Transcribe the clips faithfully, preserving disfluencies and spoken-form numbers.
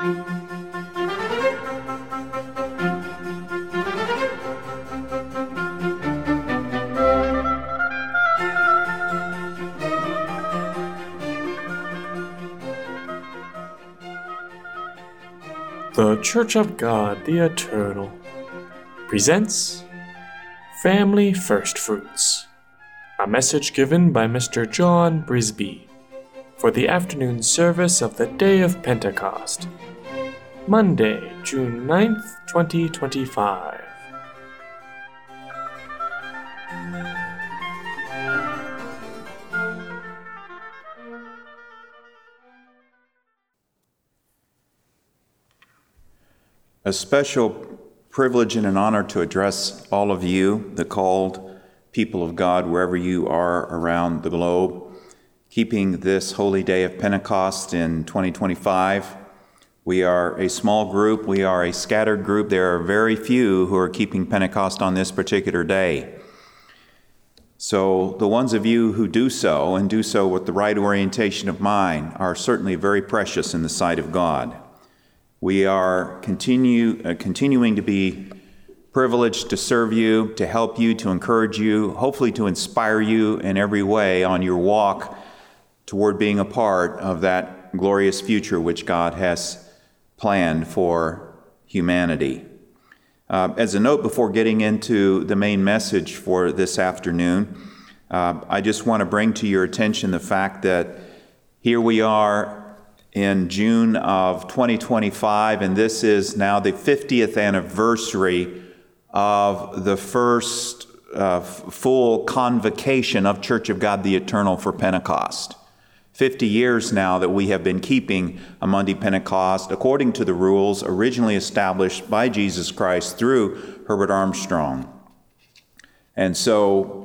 The Church of God the Eternal presents Family First Fruits, a message given by Mister John Brisby for the afternoon service of the Day of Pentecost, Monday, June ninth, twenty twenty-five. A special privilege and an honor to address all of you, the called people of God, wherever you are around the globe, keeping this holy day of Pentecost in twenty twenty-five. We are a small group. We are a scattered group. There are very few who are keeping Pentecost on this particular day. So the ones of you who do so, and do so with the right orientation of mind, are certainly very precious in the sight of God. We are continue, uh, continuing to be privileged to serve you, to help you, to encourage you, hopefully to inspire you in every way on your walk toward being a part of that glorious future which God has planned for humanity. Uh, as a note before getting into the main message for this afternoon, uh, I just want to bring to your attention the fact that here we are in June of twenty twenty-five, and this is now the fiftieth anniversary of the first uh, full convocation of Church of God the Eternal for Pentecost. fifty years now that we have been keeping a Monday Pentecost according to the rules originally established by Jesus Christ through Herbert Armstrong. And so,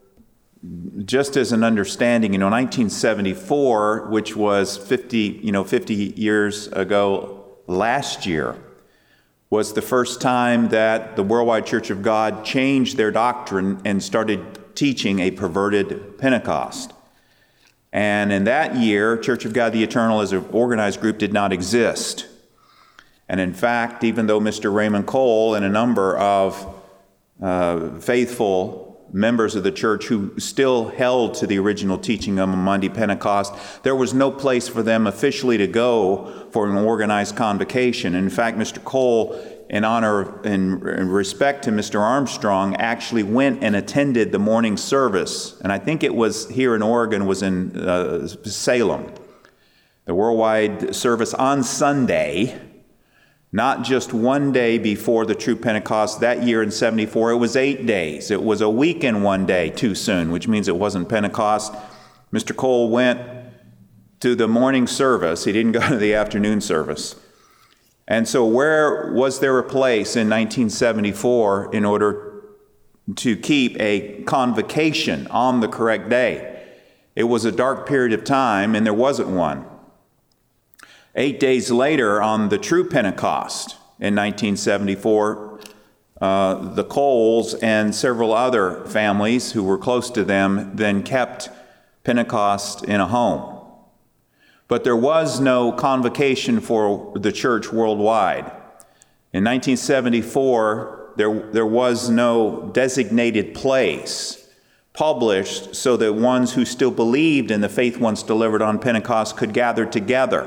just as an understanding, you know, nineteen seventy-four, which was fifty, you know, fifty years ago last year, was the first time that the Worldwide Church of God changed their doctrine and started teaching a perverted Pentecost. And in that year, Church of God the Eternal as an organized group did not exist. And in fact, even though Mister Raymond Cole and a number of uh, faithful members of the church who still held to the original teaching of Monday Pentecost, there was no place for them officially to go for an organized convocation. In fact, Mister Cole, in honor and respect to Mister Armstrong, actually went and attended the morning service. And I think it was here in Oregon, was in uh, Salem. The worldwide service on Sunday, not just one day before the true Pentecost. That year in seventy-four, it was eight days. It was a weekend one day too soon, which means it wasn't Pentecost. Mister Cole went to the morning service. He didn't go to the afternoon service. And so where was there a place in nineteen seventy-four in order to keep a convocation on the correct day? It was a dark period of time, and there wasn't one. Eight days later, on the true Pentecost in nineteen seventy-four, uh, the Coles and several other families who were close to them then kept Pentecost in a home. But there was no convocation for the church worldwide. In nineteen seventy-four, there, there was no designated place published so that ones who still believed in the faith once delivered on Pentecost could gather together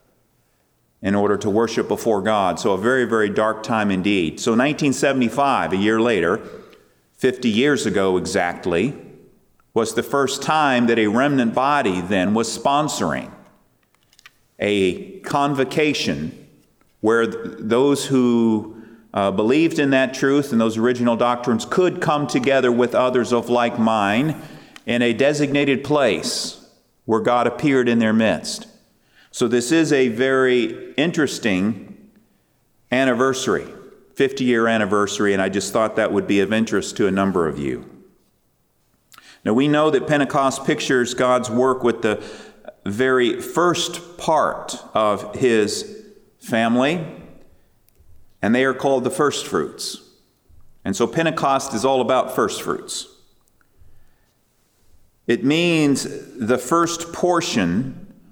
in order to worship before God. So a very, very dark time indeed. So nineteen seventy-five, a year later, fifty years ago exactly, was the first time that a remnant body then was sponsoring a convocation where th- those who uh, believed in that truth and those original doctrines could come together with others of like mind in a designated place where God appeared in their midst. So this is a very interesting anniversary, fifty-year anniversary, and I just thought that would be of interest to a number of you. Now we know that Pentecost pictures God's work with the very first part of His family, and they are called the first fruits. And so Pentecost is all about first fruits. It means the first portion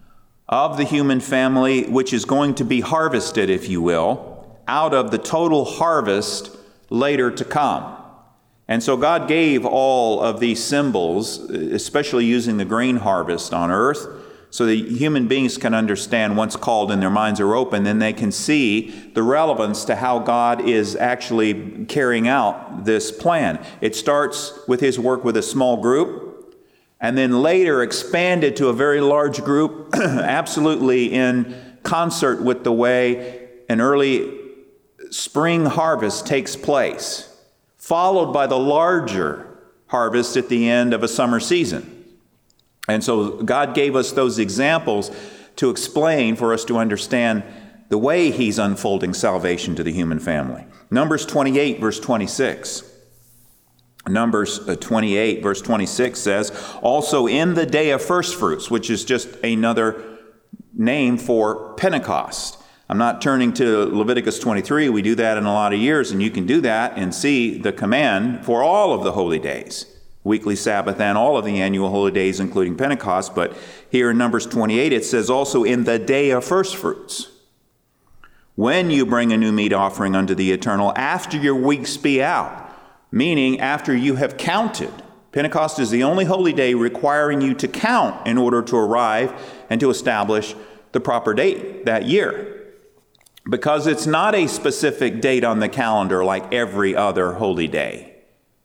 of the human family, which is going to be harvested, if you will, out of the total harvest later to come. And so God gave all of these symbols, especially using the grain harvest on earth, so that human beings can understand once called and their minds are open, then they can see the relevance to how God is actually carrying out this plan. It starts with his work with a small group, and then later expanded to a very large group, absolutely in concert with the way an early spring harvest takes place, followed by the larger harvest at the end of a summer season. And so God gave us those examples to explain, for us to understand the way he's unfolding salvation to the human family. Numbers twenty-eight, verse twenty-six. Numbers twenty-eight, verse twenty-six says, also in the day of first fruits, which is just another name for Pentecost. I'm not turning to Leviticus twenty-three. We do that in a lot of years, and you can do that and see the command for all of the holy days, weekly Sabbath and all of the annual holy days, including Pentecost. But here in Numbers twenty-eight, it says also in the day of first fruits, when you bring a new meat offering unto the Eternal, after your weeks be out, meaning after you have counted. Pentecost is the only holy day requiring you to count in order to arrive and to establish the proper date that year. Because it's not a specific date on the calendar like every other holy day.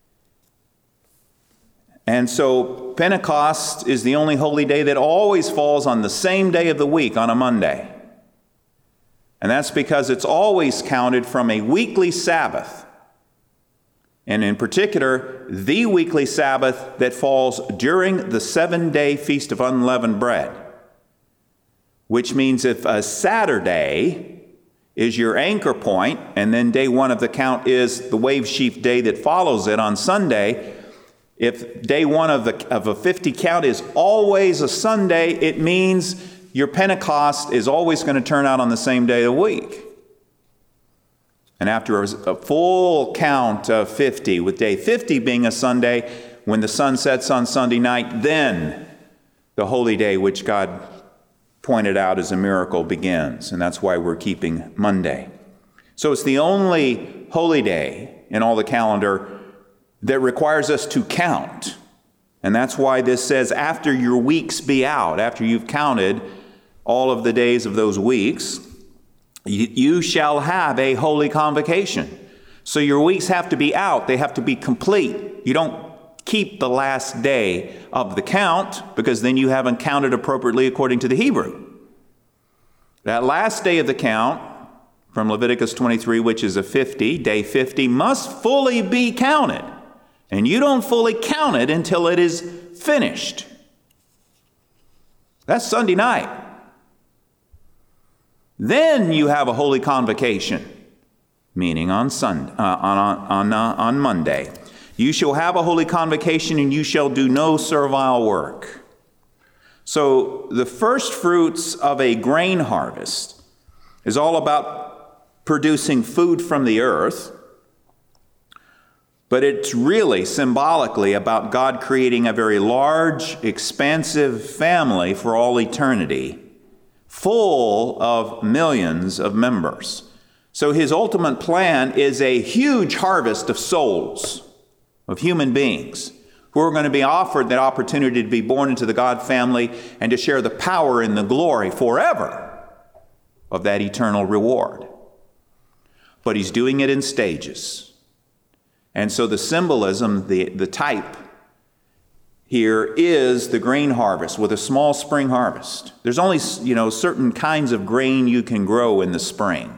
And so Pentecost is the only holy day that always falls on the same day of the week, on a Monday. And that's because it's always counted from a weekly Sabbath. And in particular, the weekly Sabbath that falls during the seven-day Feast of Unleavened Bread. Which means if a Saturday is your anchor point, and then day one of the count is the wave sheaf day that follows it on Sunday. If day one of, the, of a fifty count is always a Sunday, it means your Pentecost is always going to turn out on the same day of the week. And after a, a full count of fifty, with day fifty being a Sunday, when the sun sets on Sunday night, then the holy day which God pointed out as a miracle begins, and that's why we're keeping Monday. So it's the only holy day in all the calendar that requires us to count. And that's why this says, after your weeks be out, after you've counted all of the days of those weeks, you, you shall have a holy convocation. So your weeks have to be out. They have to be complete. You don't keep the last day of the count, because then you haven't counted appropriately according to the Hebrew. That last day of the count, from Leviticus twenty-three, which is a fifty, day fifty, must fully be counted. And you don't fully count it until it is finished. That's Sunday night. Then you have a holy convocation, meaning on Sunday, uh, on on uh, on Monday. You shall have a holy convocation, and you shall do no servile work. So the first fruits of a grain harvest is all about producing food from the earth, but it's really symbolically about God creating a very large, expansive family for all eternity, full of millions of members. So his ultimate plan is a huge harvest of souls, of human beings, who are going to be offered that opportunity to be born into the God family and to share the power and the glory forever of that eternal reward. But he's doing it in stages. And so the symbolism, the, the type here is the grain harvest with a small spring harvest. There's only, you know, certain kinds of grain you can grow in the spring.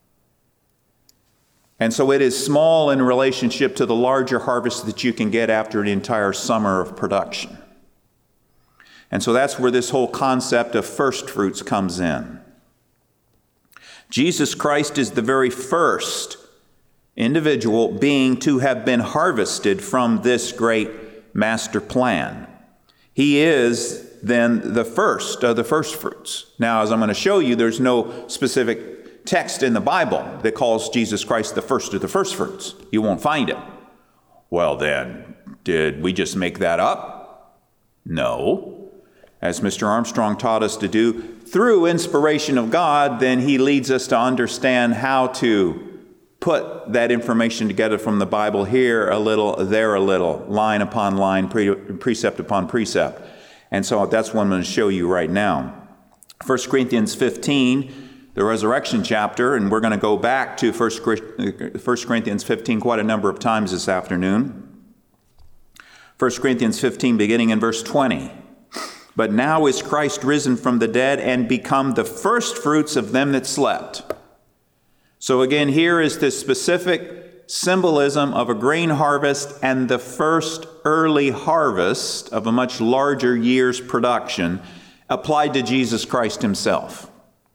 And so it is small in relationship to the larger harvest that you can get after an entire summer of production. And so that's where this whole concept of first fruits comes in. Jesus Christ is the very first individual being to have been harvested from this great master plan. He is then the first of the first fruits. Now, as I'm going to show you, there's no specific text in the Bible that calls Jesus Christ the first of the first fruits. You won't find it. Well then, did we just make that up? No. As Mister Armstrong taught us to do, through inspiration of God, then he leads us to understand how to put that information together from the Bible, here a little, there a little, line upon line, pre- precept upon precept. And so that's what I'm going to show you right now. First Corinthians fifteen, the resurrection chapter, and we're going to go back to First Corinthians fifteen quite a number of times this afternoon. First Corinthians fifteen, beginning in verse twenty. But now is Christ risen from the dead and become the first fruits of them that slept. So again, here is this specific symbolism of a grain harvest and the first early harvest of a much larger year's production applied to Jesus Christ himself.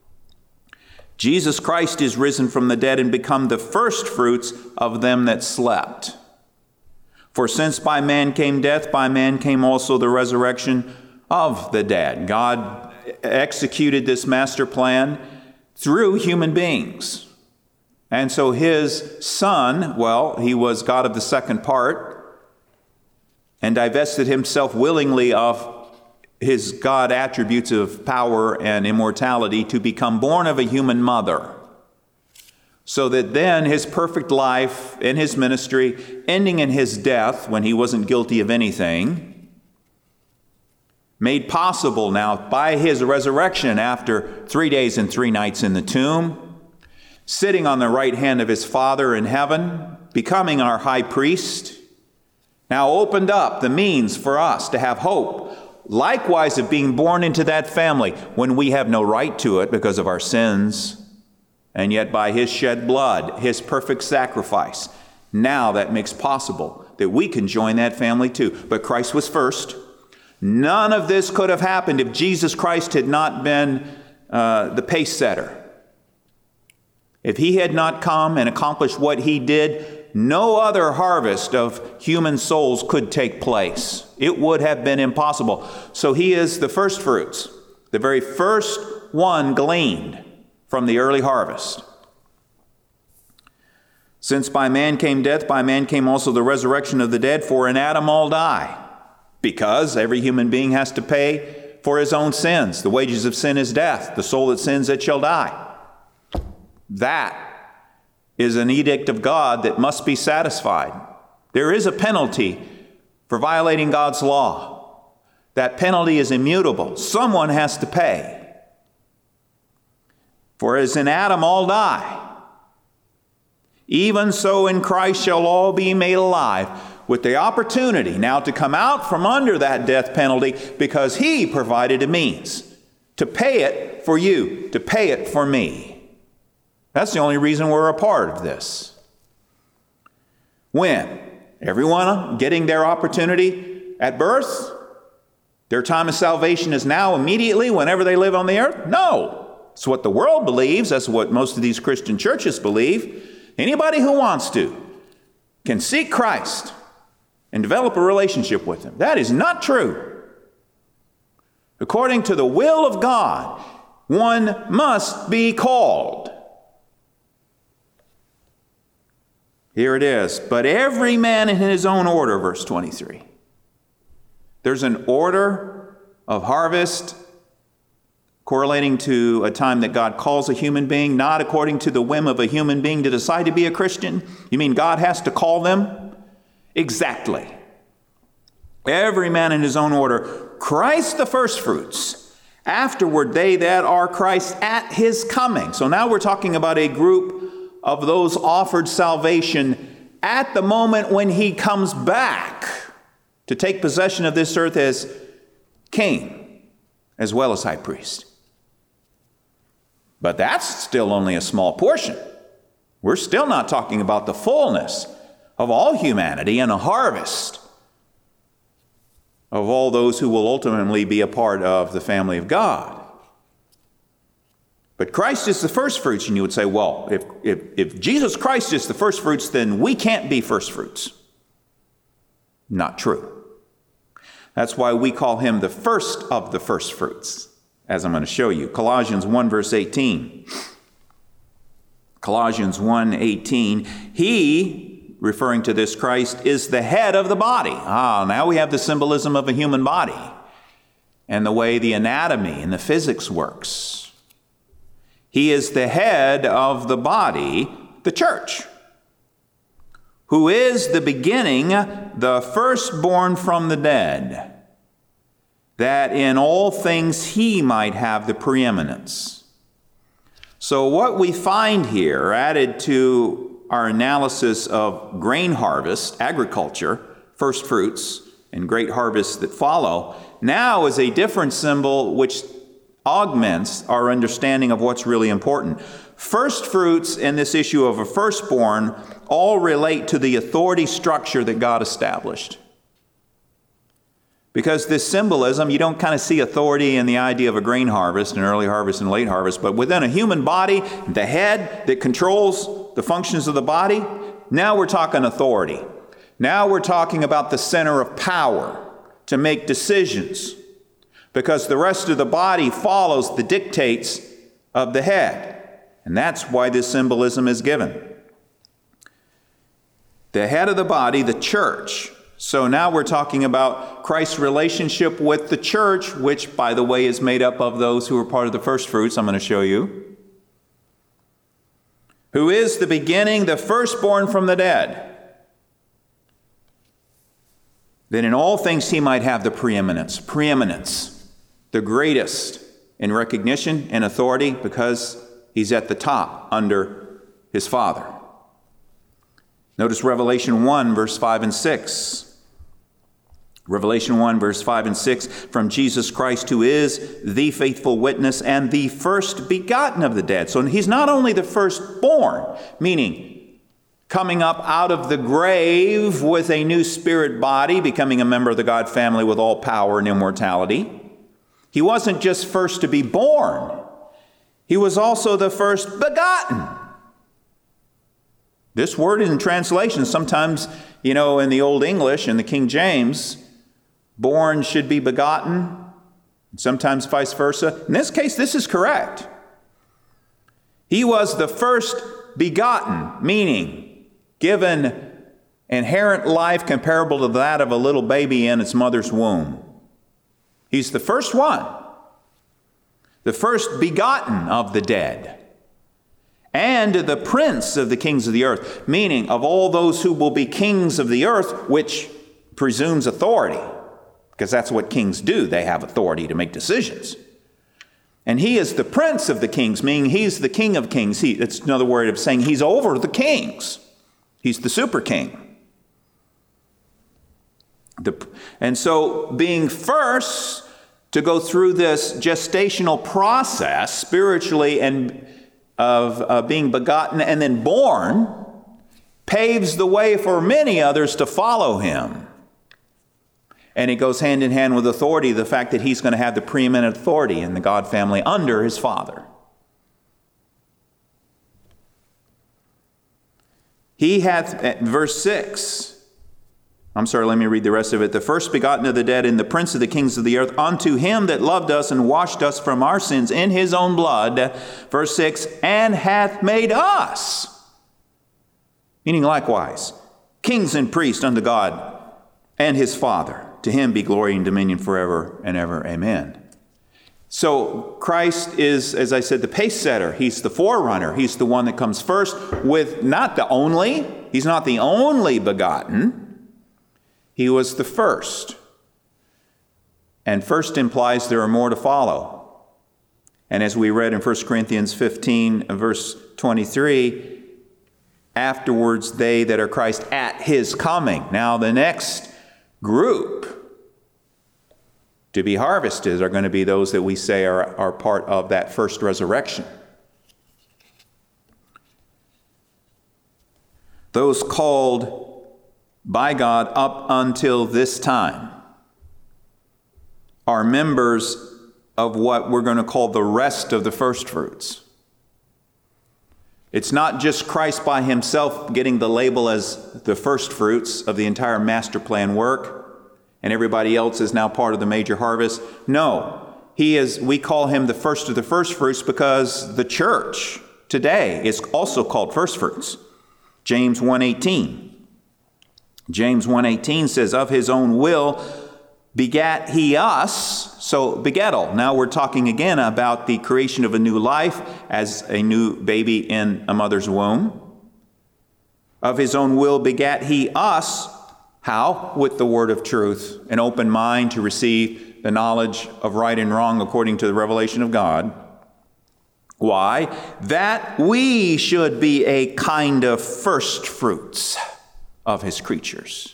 Jesus Christ is risen from the dead and become the first fruits of them that slept. For since by man came death, by man came also the resurrection of the dead. God executed this master plan through human beings. And so his Son, well, he was God of the second part and divested himself willingly of his God attributes of power and immortality to become born of a human mother, so that then his perfect life and his ministry, ending in his death when he wasn't guilty of anything, made possible now by his resurrection after three days and three nights in the tomb, sitting on the right hand of his Father in heaven, becoming our high priest, now opened up the means for us to have hope, likewise of being born into that family when we have no right to it because of our sins, and yet by his shed blood, his perfect sacrifice, now that makes possible that we can join that family too. But Christ was first. None of this could have happened if Jesus Christ had not been uh, the pace setter. If he had not come and accomplished what he did, no other harvest of human souls could take place. It would have been impossible. So he is the first fruits, the very first one gleaned from the early harvest. Since by man came death, by man came also the resurrection of the dead, for in Adam all die. Because every human being has to pay for his own sins. The wages of sin is death. The soul that sins, it shall die. That is an edict of God that must be satisfied. There is a penalty for violating God's law. That penalty is immutable. Someone has to pay. For as in Adam all die, even so in Christ shall all be made alive, with the opportunity now to come out from under that death penalty, because he provided a means to pay it for you, to pay it for me. That's the only reason we're a part of this. When? Everyone getting their opportunity at birth? Their time of salvation is now, immediately, whenever they live on the earth? No. It's what the world believes. That's what most of these Christian churches believe. Anybody who wants to can seek Christ and develop a relationship with him. That is not true. According to the will of God, one must be called. Here it is. But every man in his own order, verse twenty-three. There's an order of harvest correlating to a time that God calls a human being, not according to the whim of a human being to decide to be a Christian. You mean God has to call them? Exactly. Every man in his own order. Christ the firstfruits. Afterward, they that are Christ at his coming. So now we're talking about a group of those offered salvation at the moment when he comes back to take possession of this earth as king as well as high priest. But that's still only a small portion. We're still not talking about the fullness of all humanity and a harvest of all those who will ultimately be a part of the family of God. But Christ is the first fruits, and you would say, well, if, if, if Jesus Christ is the first fruits, then we can't be first fruits. Not true. That's why we call him the first of the first fruits, as I'm going to show you. Colossians one, verse eighteen. Colossians one, eighteen. He, referring to this Christ, is the head of the body. Ah, now we have the symbolism of a human body. and the way the anatomy and the physics works. He is the head of the body, the church, who is the beginning, the firstborn from the dead, that in all things he might have the preeminence. So what we find here, added to our analysis of grain harvest, agriculture, first fruits, and great harvests that follow, now is a different symbol which augments our understanding of what's really important. First fruits and this issue of a firstborn all relate to the authority structure that God established. Because this symbolism, you don't kind of see authority in the idea of a grain harvest, an early harvest and late harvest, but within a human body, the head that controls the functions of the body, now we're talking authority. Now we're talking about the center of power to make decisions, because the rest of the body follows the dictates of the head. And that's why this symbolism is given. The head of the body, the church. So now we're talking about Christ's relationship with the church, which, by the way, is made up of those who are part of the first fruits, I'm going to show you, who is the beginning, the firstborn from the dead, that in all things he might have the preeminence. Preeminence, the greatest in recognition and authority, because he's at the top under his Father. Notice Revelation one, verse five and six. Revelation one, verse five and six, from Jesus Christ, who is the faithful witness and the first begotten of the dead. So he's not only the firstborn, meaning coming up out of the grave with a new spirit body, becoming a member of the God family with all power and immortality. He wasn't just first to be born. He was also the first begotten. This word in translation, sometimes, you know, in the Old English, in the King James, born should be begotten, sometimes vice versa. In this case, this is correct. He was the first begotten, meaning given inherent life comparable to that of a little baby in its mother's womb. He's the first one, the first begotten of the dead, and the prince of the kings of the earth, meaning of all those who will be kings of the earth, which presumes authority, because that's what kings do. They have authority to make decisions. And he is the prince of the kings, meaning he's the king of kings. He, it's another word of saying he's over the kings. He's the super king. The, and so being first to go through this gestational process spiritually and of uh, being begotten and then born paves the way for many others to follow him. And it goes hand in hand with authority, the fact that he's going to have the preeminent authority in the God family under his Father. He hath, verse six, I'm sorry, let me read the rest of it. The first begotten of the dead and the prince of the kings of the earth, unto him that loved us and washed us from our sins in his own blood, verse six, and hath made us, meaning likewise, kings and priests unto God and his Father. To him be glory and dominion forever and ever. Amen. So Christ is, as I said, the pace setter. He's the forerunner. He's the one that comes first with not the only. He's not the only begotten. He was the first. And first implies there are more to follow. And as we read in First Corinthians fifteen, verse twenty-three, afterwards they that are Christ at his coming. Now the next group to be harvested are going to be those that we say are, are part of that first resurrection. Those called by God up until this time are members of what we're going to call the rest of the first fruits. It's not just Christ by himself getting the label as the first fruits of the entire master plan work, and everybody else is now part of the major harvest. No, he is. We call him the first of the first fruits because the church today is also called first fruits. James one eighteen. James one eighteen says, of his own will begat he us, so begettal. Now we're talking again about the creation of a new life as a new baby in a mother's womb. Of his own will begat he us. How? With the word of truth, an open mind to receive the knowledge of right and wrong according to the revelation of God. Why? That we should be a kind of first fruits of his creatures.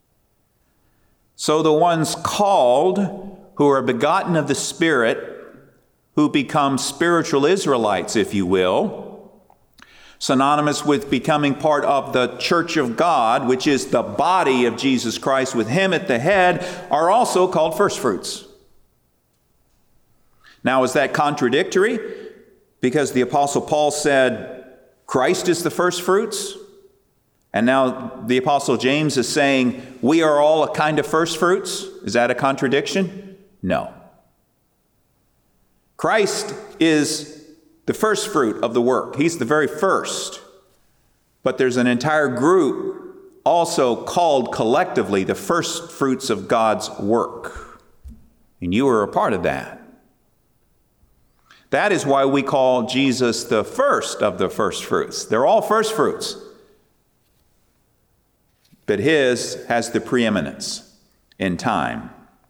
So the ones called, who are begotten of the Spirit, who become spiritual Israelites, if you will, synonymous with becoming part of the church of God, which is the body of Jesus Christ with him at the head, are also called first fruits. Now, is that contradictory? Because the Apostle Paul said Christ is the first fruits, and now the Apostle James is saying we are all a kind of first fruits. Is that a contradiction? No. Christ is the first fruit of the work. He's the very first. But there's an entire group also called collectively the first fruits of God's work. And you are a part of that. That is why we call Jesus the first of the first fruits. They're all first fruits. But his has the preeminence in time.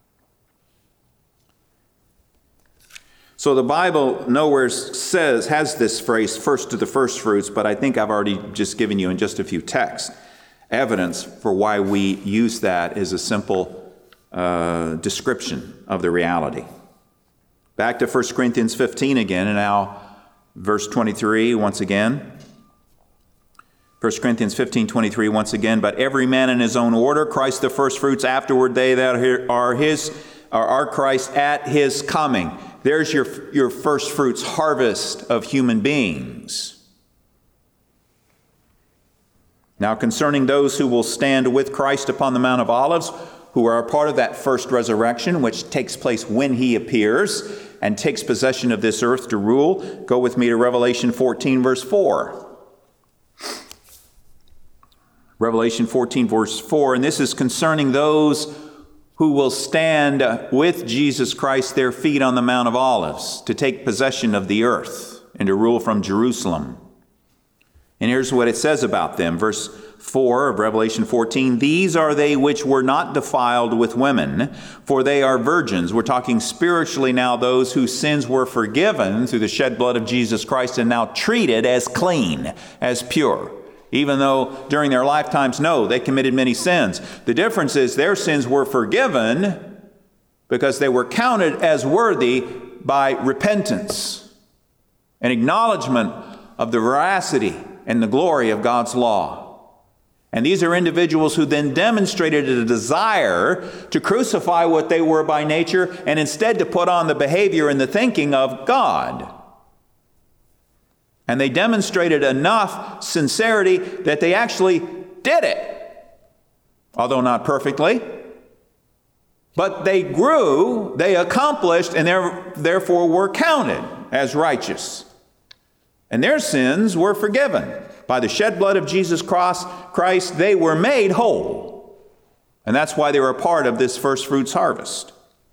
So the Bible nowhere says, has this phrase, first of the first fruits, but I think I've already just given you in just a few texts evidence for why we use that as a simple uh, description of the reality. Back to First Corinthians fifteen again, and now verse twenty-three once again. First Corinthians fifteen, twenty-three once again. But every man in his own order, Christ the first fruits, afterward they that are his, are Christ at his coming. There's your, your first fruits harvest of human beings. Now concerning those who will stand with Christ upon the Mount of Olives, who are a part of that first resurrection, which takes place when he appears and takes possession of this earth to rule. Go with me to Revelation fourteen, verse four. Revelation fourteen, verse four, and this is concerning those who will stand with Jesus Christ, their feet on the Mount of Olives, to take possession of the earth and to rule from Jerusalem. And here's what it says about them. Verse four of Revelation fourteen, these are they which were not defiled with women, for they are virgins. We're talking spiritually now, those whose sins were forgiven through the shed blood of Jesus Christ and now treated as clean, as pure. Even though during their lifetimes, no, they committed many sins. The difference is their sins were forgiven because they were counted as worthy by repentance and acknowledgement of the veracity and the glory of God's law. And these are individuals who then demonstrated a desire to crucify what they were by nature and instead to put on the behavior and the thinking of God. And they demonstrated enough sincerity that they actually did it, although not perfectly. But they grew, they accomplished, and therefore were counted as righteous. And their sins were forgiven. By the shed blood of Jesus Christ, they were made whole. And that's why they were a part of this first fruits harvest.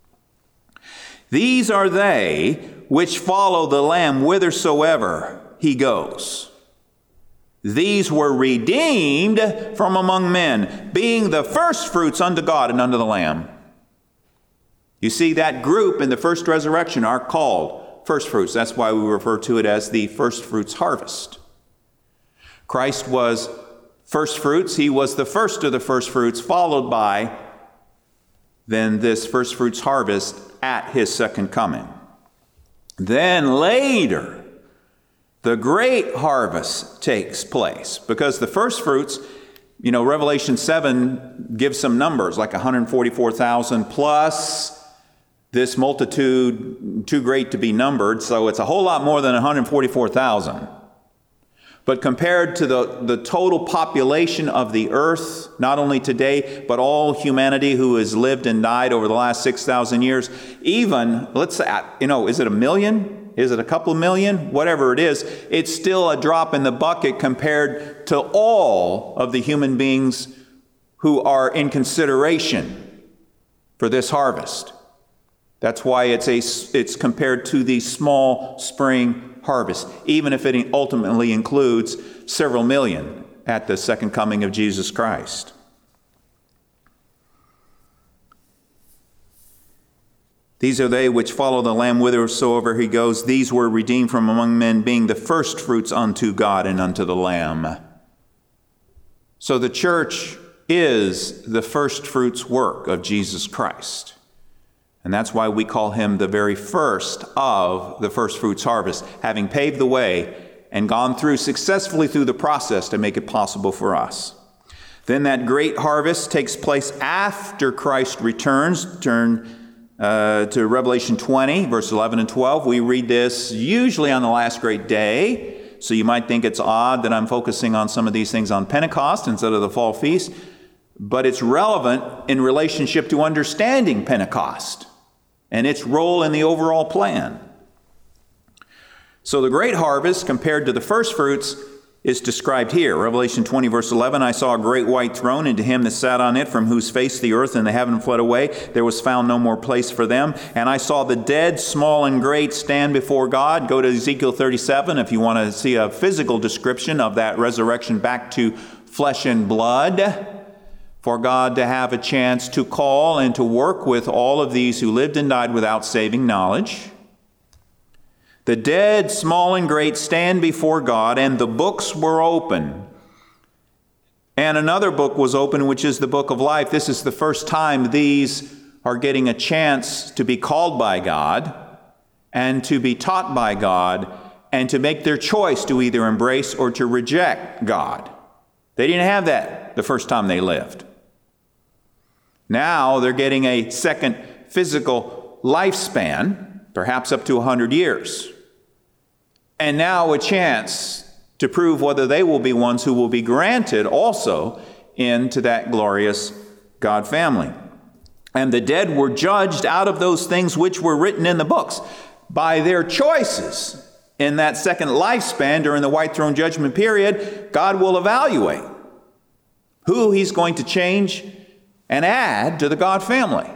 These are they which follow the Lamb whithersoever he goes. These were redeemed from among men, being the first fruits unto God and unto the Lamb. You see, that group in the first resurrection are called first fruits. That's why we refer to it as the first fruits harvest. Christ was first fruits. He was the first of the first fruits, followed by then this first fruits harvest at his second coming. Then later, the great harvest takes place, because the first fruits, you know, Revelation seven gives some numbers, like one hundred forty-four thousand plus this multitude too great to be numbered, so it's a whole lot more than one hundred forty-four thousand. But compared to the, the total population of the earth, not only today, but all humanity who has lived and died over the last six thousand years, even, let's say, you know, is it a million? Is it a couple of million? Whatever it is, it's still a drop in the bucket compared to all of the human beings who are in consideration for this harvest. That's why it's a it's compared to the small spring harvest, even if it ultimately includes several million at the second coming of Jesus Christ. These are they which follow the Lamb whithersoever he goes. These were redeemed from among men, being the first fruits unto God and unto the Lamb. So the church is the first fruits work of Jesus Christ. And that's why we call him the very first of the first fruits harvest, having paved the way and gone through successfully through the process to make it possible for us. Then that great harvest takes place after Christ returns. Turn uh, to Revelation twenty, verse eleven and twelve. We read this usually on the last great day. So you might think it's odd that I'm focusing on some of these things on Pentecost instead of the fall feast. But it's relevant in relationship to understanding Pentecost and its role in the overall plan. So the great harvest compared to the first fruits is described here. Revelation twenty, verse eleven, I saw a great white throne, and to him that sat on it, from whose face the earth and the heaven fled away, there was found no more place for them. And I saw the dead, small and great, stand before God. Go to Ezekiel thirty-seven if you want to see a physical description of that resurrection back to flesh and blood, for God to have a chance to call and to work with all of these who lived and died without saving knowledge. The dead, small and great, stand before God, and the books were open. And another book was open, which is the book of life. This is the first time these are getting a chance to be called by God and to be taught by God and to make their choice to either embrace or to reject God. They didn't have that the first time they lived. Now they're getting a second physical lifespan, perhaps up to one hundred years. And now a chance to prove whether they will be ones who will be granted also into that glorious God family. And the dead were judged out of those things which were written in the books by their choices. In that second lifespan during the white throne judgment period, God will evaluate who he's going to change and add to the God family.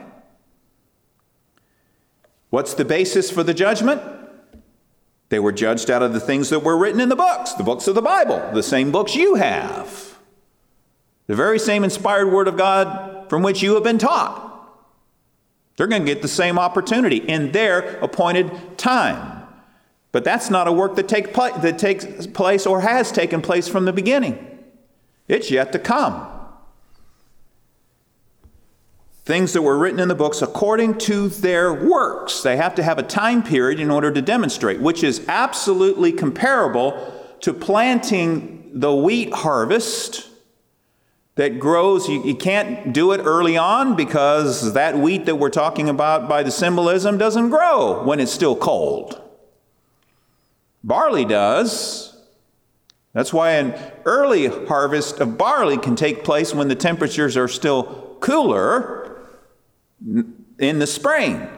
What's the basis for the judgment? They were judged out of the things that were written in the books, the books of the Bible, the same books you have, the very same inspired Word of God from which you have been taught. They're going to get the same opportunity in their appointed time. But that's not a work that, take pla- that takes place or has taken place from the beginning. It's yet to come. Things that were written in the books according to their works. They have to have a time period in order to demonstrate, which is absolutely comparable to planting the wheat harvest that grows. You, you can't do it early on because that wheat that we're talking about by the symbolism doesn't grow when it's still cold. Barley does. That's why an early harvest of barley can take place when the temperatures are still cooler in the spring.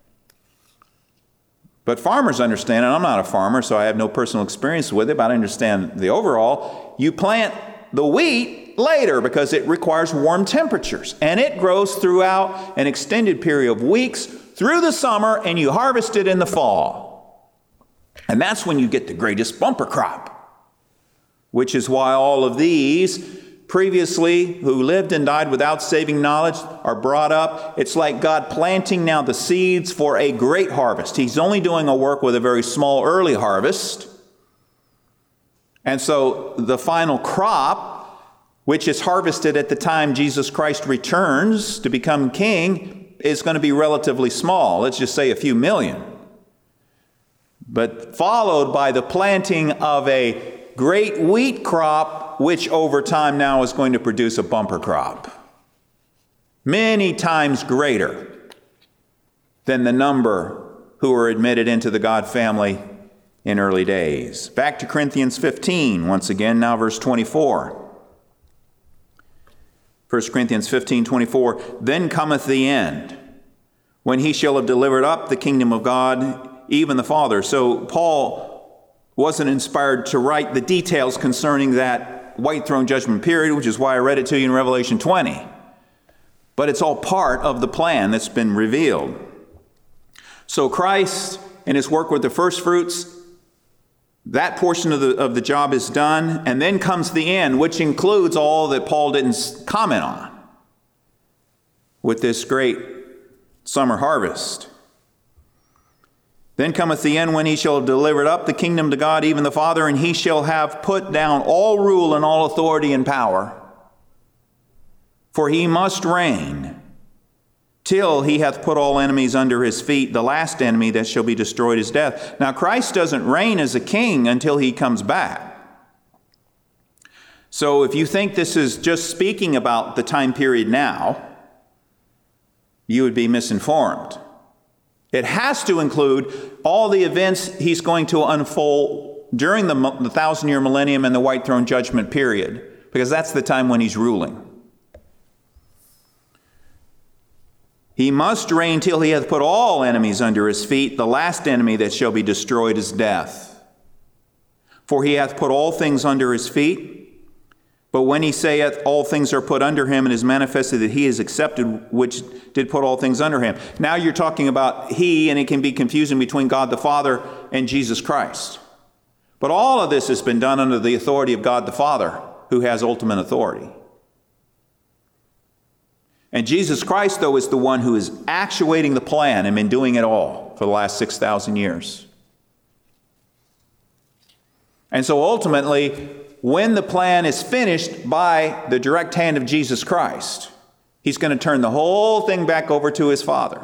But farmers understand, and I'm not a farmer, so I have no personal experience with it, but I understand the overall. You plant the wheat later because it requires warm temperatures, and it grows throughout an extended period of weeks through the summer, and you harvest it in the fall. And that's when you get the greatest bumper crop, which is why all of these previously who lived and died without saving knowledge are brought up. It's like God planting now the seeds for a great harvest. He's only doing a work with a very small early harvest. And so the final crop, which is harvested at the time Jesus Christ returns to become king, is going to be relatively small. Let's just say a few million. But followed by the planting of a great wheat crop, which over time now is going to produce a bumper crop. Many times greater than the number who were admitted into the God family in early days. Back to Corinthians fifteen, once again, now verse twenty-four. First Corinthians fifteen, twenty-four. Then cometh the end, when he shall have delivered up the kingdom of God, even the Father. So Paul wasn't inspired to write the details concerning that white throne judgment period, which is why I read it to you in Revelation twenty. But it's all part of the plan that's been revealed. So Christ and his work with the first fruits, that portion of the, of the job is done. And then comes the end, which includes all that Paul didn't comment on with this great summer harvest. Then cometh the end, when he shall have delivered up the kingdom to God, even the Father, and he shall have put down all rule and all authority and power. For he must reign till he hath put all enemies under his feet. The last enemy that shall be destroyed is death. Now Christ doesn't reign as a king until he comes back. So if you think this is just speaking about the time period now, you would be misinformed. It has to include all the events he's going to unfold during the, the thousand-year millennium and the white throne judgment period, because that's the time when he's ruling. He must reign till he hath put all enemies under his feet. The last enemy that shall be destroyed is death. For he hath put all things under his feet. But when he saith all things are put under him, it is manifested that he is accepted, which did put all things under him. Now you're talking about he, and it can be confusing between God the Father and Jesus Christ. But all of this has been done under the authority of God the Father, who has ultimate authority. And Jesus Christ, though, is the one who is actuating the plan and been doing it all for the last six thousand years. And so ultimately, when the plan is finished by the direct hand of Jesus Christ, he's going to turn the whole thing back over to his Father.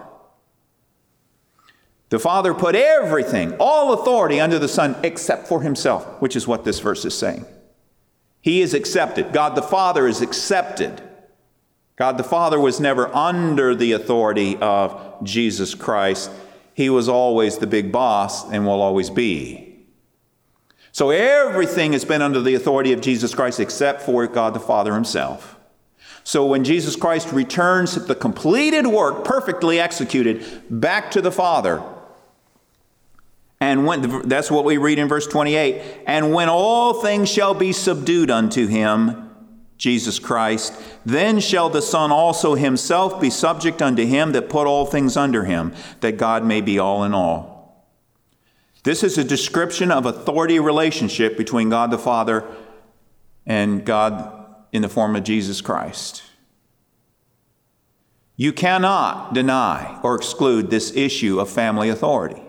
The Father put everything, all authority under the Son except for himself, which is what this verse is saying. He is accepted. God the Father is accepted. God the Father was never under the authority of Jesus Christ. He was always the big boss and will always be. So everything has been under the authority of Jesus Christ except for God the Father himself. So when Jesus Christ returns the completed work, perfectly executed, back to the Father, and when, that's what we read in verse twenty-eight, and when all things shall be subdued unto him, Jesus Christ, then shall the Son also himself be subject unto him that put all things under him, that God may be all in all. This is a description of authority relationship between God the Father and God in the form of Jesus Christ. You cannot deny or exclude this issue of family authority.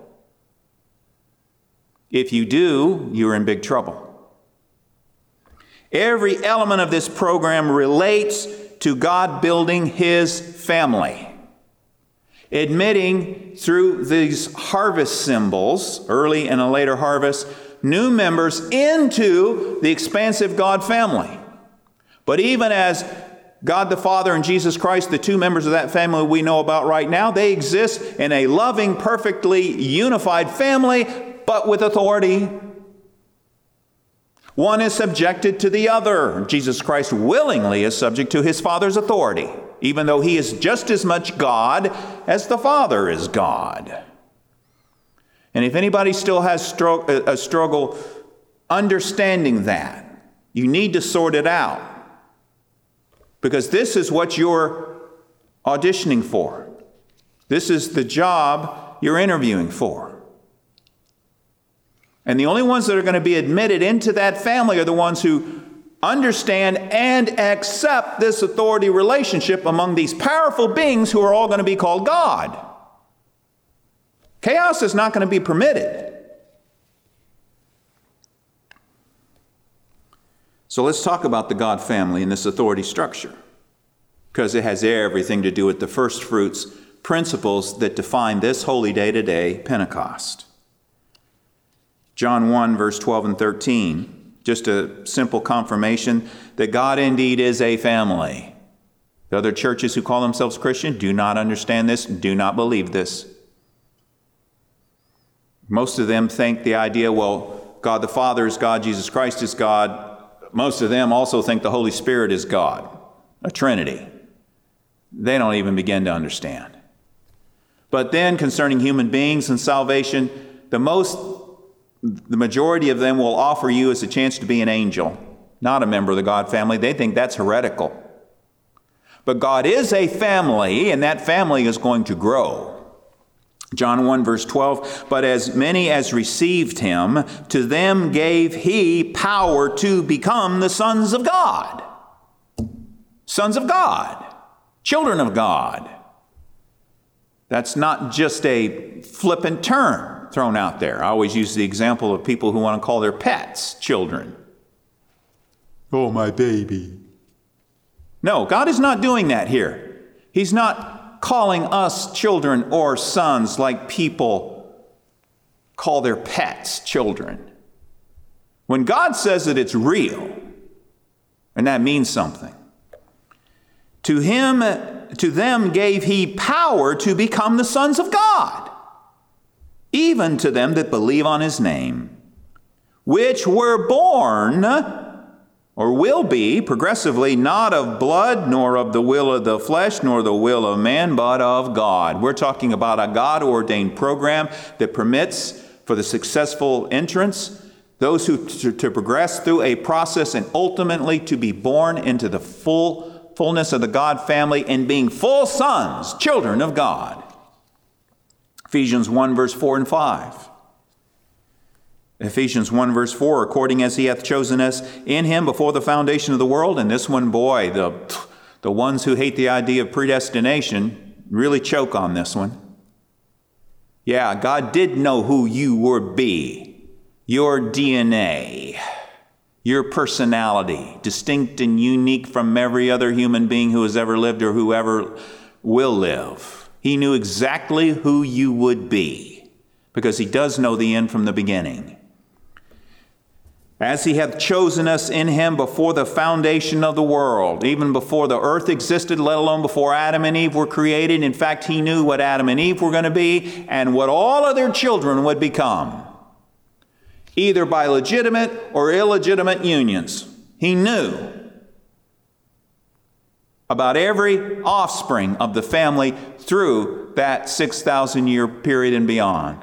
If you do, you're in big trouble. Every element of this program relates to God building his family. Admitting through these harvest symbols, early and a later harvest, new members into the expansive God family. But even as God the Father and Jesus Christ, the two members of that family we know about right now, they exist in a loving, perfectly unified family, but with authority. One is subjected to the other. Jesus Christ willingly is subject to his Father's authority, even though he is just as much God as the Father is God. And if anybody still has a struggle understanding that, you need to sort it out. Because this is what you're auditioning for. This is the job you're interviewing for. And the only ones that are going to be admitted into that family are the ones who understand and accept this authority relationship among these powerful beings who are all going to be called God. Chaos is not going to be permitted. So let's talk about the God family and this authority structure, because it has everything to do with the first fruits principles that define this holy day today, Pentecost. John one, verse twelve and thirteen, just a simple confirmation that God indeed is a family. The other churches who call themselves Christian do not understand this, do not believe this. Most of them think the idea, well, God the Father is God, Jesus Christ is God. Most of them also think the Holy Spirit is God, a Trinity. They don't even begin to understand. But then concerning human beings and salvation, the most The majority of them will offer you as a chance to be an angel, not a member of the God family. They think that's heretical. But God is a family, and that family is going to grow. John one, verse twelve, but as many as received him, to them gave he power to become the sons of God. Sons of God. Children of God. That's not just a flippant term thrown out there. I always use the example of people who want to call their pets children. Oh, my baby. No, God is not doing that here. He's not calling us children or sons like people call their pets children. When God says that, it's real, and that means something. To him, to them gave he power to become the sons of God, even to them that believe on his name, which were born, or will be progressively, not of blood, nor of the will of the flesh, nor the will of man, but of God. We're talking about a God-ordained program that permits for the successful entrance, those who to, to progress through a process and ultimately to be born into the full fullness of the God family and being full sons, children of God. Ephesians one, verse four and five. Ephesians one, verse four, according as he hath chosen us in him before the foundation of the world. And this one, boy, the, the ones who hate the idea of predestination really choke on this one. Yeah, God did know who you would be, your D N A, your personality, distinct and unique from every other human being who has ever lived or who ever will live. He knew exactly who you would be because he does know the end from the beginning. As he hath chosen us in him before the foundation of the world, even before the earth existed, let alone before Adam and Eve were created. In fact, he knew what Adam and Eve were going to be and what all of their children would become, either by legitimate or illegitimate unions. He knew about every offspring of the family through that six thousand year period and beyond.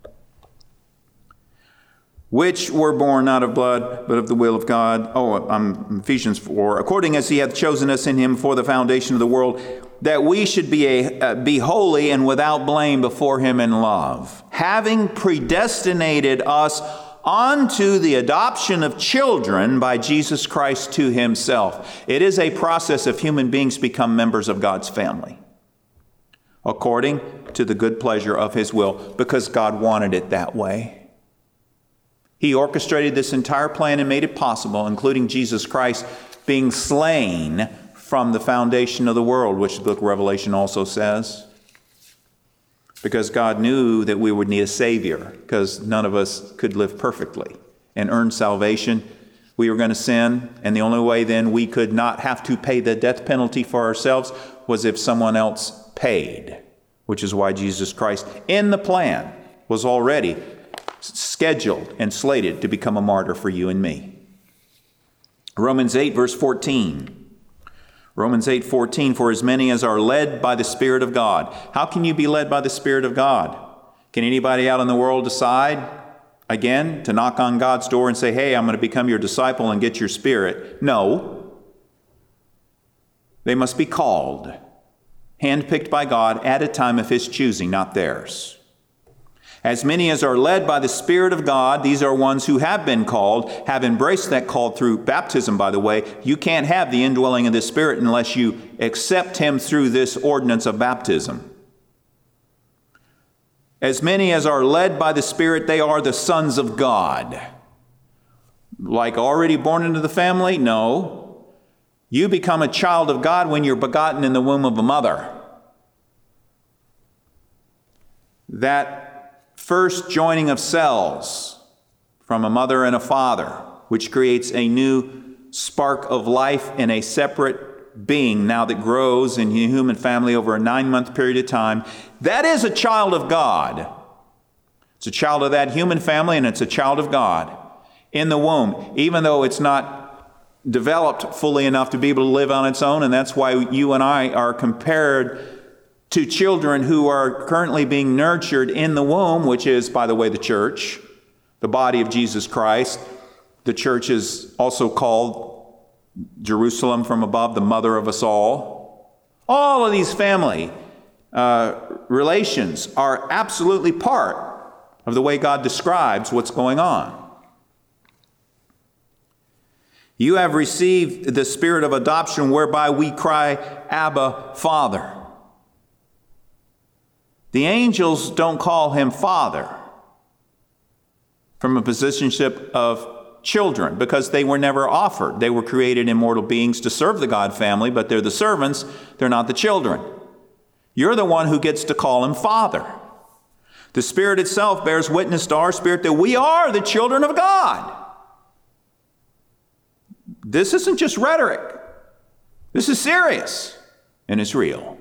Which were born not of blood, but of the will of God. Oh, um, Ephesians four. According as he hath chosen us in him for the foundation of the world, that we should be a uh, be holy and without blame before him in love, having predestinated us unto the adoption of children by Jesus Christ to himself. It is a process of human beings become members of God's family, according to the good pleasure of his will, because God wanted it that way. He orchestrated this entire plan and made it possible, including Jesus Christ being slain from the foundation of the world, which the book of Revelation also says. Because God knew that we would need a Savior, because none of us could live perfectly and earn salvation. We were going to sin, and the only way then we could not have to pay the death penalty for ourselves was if someone else paid, which is why Jesus Christ, in the plan, was already scheduled and slated to become a martyr for you and me. Romans eight, verse fourteen. Romans eight, fourteen, for as many as are led by the Spirit of God. How can you be led by the Spirit of God? Can anybody out in the world decide, again, to knock on God's door and say, hey, I'm going to become your disciple and get your Spirit? No. They must be called, handpicked by God at a time of his choosing, not theirs. As many as are led by the Spirit of God, these are ones who have been called, have embraced that call through baptism, by the way. You can't have the indwelling of the Spirit unless you accept him through this ordinance of baptism. As many as are led by the Spirit, they are the sons of God. Like already born into the family? No. You become a child of God when you're begotten in the womb of a mother. That first joining of cells from a mother and a father, which creates a new spark of life in a separate being now that grows in the human family over a nine-month period of time. That is a child of God. It's a child of that human family, and it's a child of God in the womb, even though it's not developed fully enough to be able to live on its own. And that's why you and I are compared to children who are currently being nurtured in the womb, which is, by the way, the church, the body of Jesus Christ. The church is also called Jerusalem from above, the mother of us all. All of these family uh, relations are absolutely part of the way God describes what's going on. You have received the spirit of adoption whereby we cry, Abba, Father. The angels don't call him Father from a positionship of children because they were never offered. They were created immortal beings to serve the God family, but they're the servants, they're not the children. You're the one who gets to call him Father. The Spirit itself bears witness to our spirit that we are the children of God. This isn't just rhetoric. This is serious, and it's real.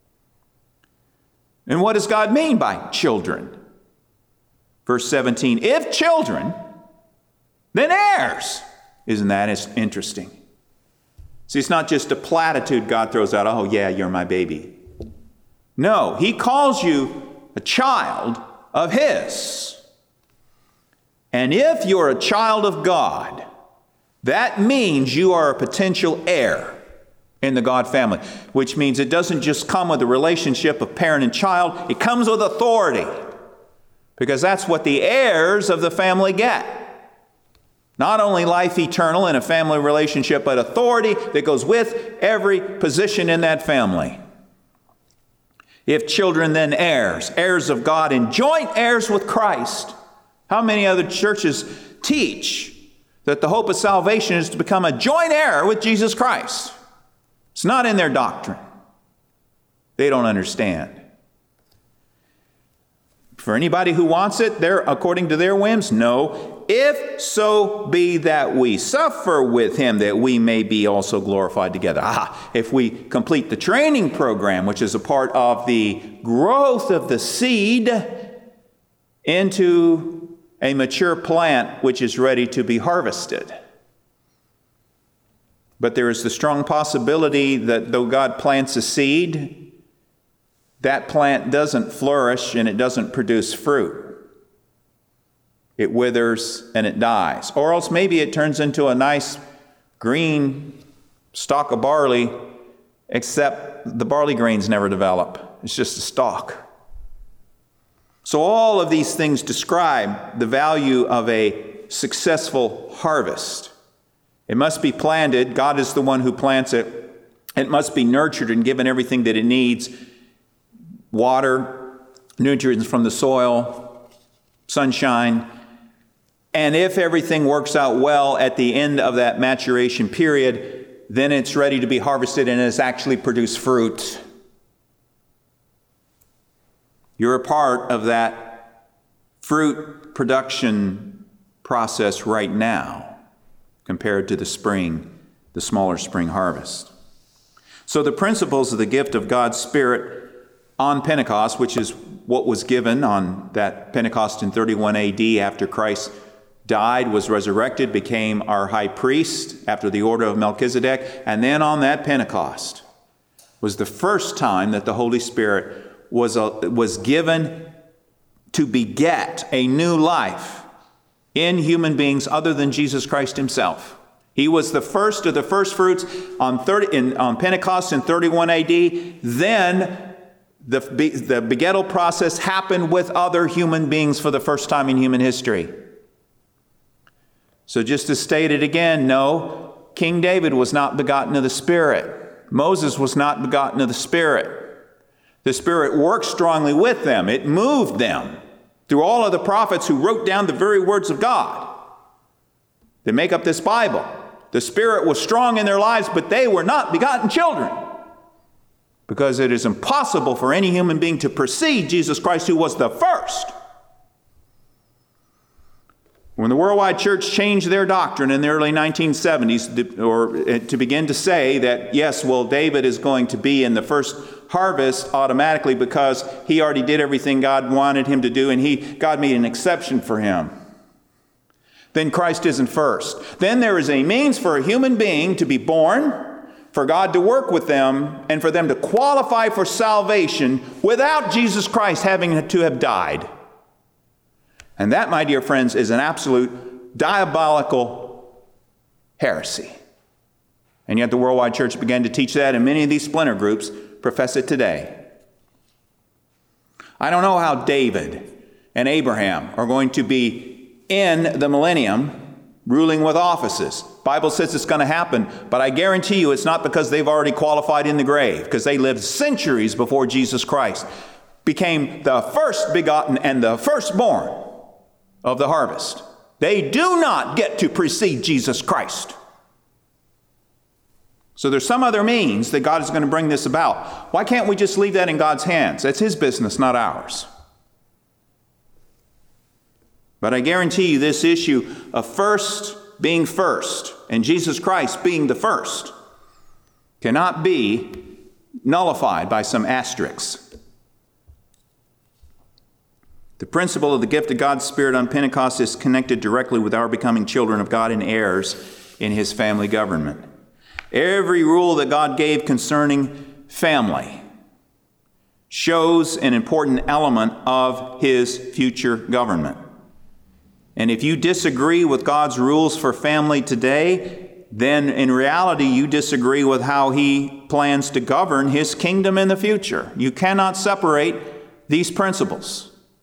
And what does God mean by children? Verse seventeen, if children, then heirs. Isn't that interesting? See, it's not just a platitude God throws out, oh yeah, you're my baby. No, he calls you a child of his. And if you're a child of God, that means you are a potential heir in the God family, which means it doesn't just come with a relationship of parent and child, it comes with authority, because that's what the heirs of the family get. Not only life eternal in a family relationship, but authority that goes with every position in that family. If children, then heirs, heirs of God and joint heirs with Christ. How many other churches teach that the hope of salvation is to become a joint heir with Jesus Christ? It's not in their doctrine. They don't understand. For anybody who wants it, they're according to their whims? No. If so be that we suffer with him, that we may be also glorified together. Ah, if we complete the training program, which is a part of the growth of the seed into a mature plant which is ready to be harvested. But there is the strong possibility that though God plants a seed, that plant doesn't flourish and it doesn't produce fruit. It withers and it dies. Or else maybe it turns into a nice green stalk of barley, except the barley grains never develop. It's just a stalk. So all of these things describe the value of a successful harvest. It must be planted. God is the one who plants it. It must be nurtured and given everything that it needs. Water, nutrients from the soil, sunshine. And if everything works out well at the end of that maturation period, then it's ready to be harvested and has actually produced fruit. You're a part of that fruit production process right now compared to the spring, the smaller spring harvest. So the principles of the gift of God's Spirit on Pentecost, which is what was given on that Pentecost in thirty-one A D after Christ died, was resurrected, became our high priest after the order of Melchizedek, and then on that Pentecost was the first time that the Holy Spirit was, a, was given to beget a new life in human beings other than Jesus Christ himself. He was the first of the first fruits on, thirty, in, on Pentecost in thirty-one A D. Then the, the begettal process happened with other human beings for the first time in human history. So just to state it again, no, King David was not begotten of the Spirit. Moses was not begotten of the Spirit. The Spirit worked strongly with them. It moved them through all of the prophets who wrote down the very words of God that make up this Bible. The Spirit was strong in their lives, but they were not begotten children. Because it is impossible for any human being to precede Jesus Christ, who was the first. When the Worldwide Church changed their doctrine in the early nineteen seventies, or to begin to say that, yes, well, David is going to be in the first harvest automatically because he already did everything God wanted him to do, and he God made an exception for him. Then Christ isn't first. Then there is a means for a human being to be born, for God to work with them, and for them to qualify for salvation without Jesus Christ having to have died. And that, my dear friends, is an absolute diabolical heresy. And yet the Worldwide Church began to teach that, and many of these splinter groups profess it today. I don't know how David and Abraham are going to be in the millennium ruling with offices. Bible says it's going to happen, but I guarantee you it's not because they've already qualified in the grave, because they lived centuries before Jesus Christ became the first begotten and the firstborn of the harvest. They do not get to precede Jesus Christ. So there's some other means that God is going to bring this about. Why can't we just leave that in God's hands? That's His business, not ours. But I guarantee you this issue of first being first and Jesus Christ being the first cannot be nullified by some asterisks. The principle of the gift of God's Spirit on Pentecost is connected directly with our becoming children of God and heirs in His family government. Every rule that God gave concerning family shows an important element of His future government. And if you disagree with God's rules for family today, then in reality you disagree with how He plans to govern His kingdom in the future. You cannot separate these principles.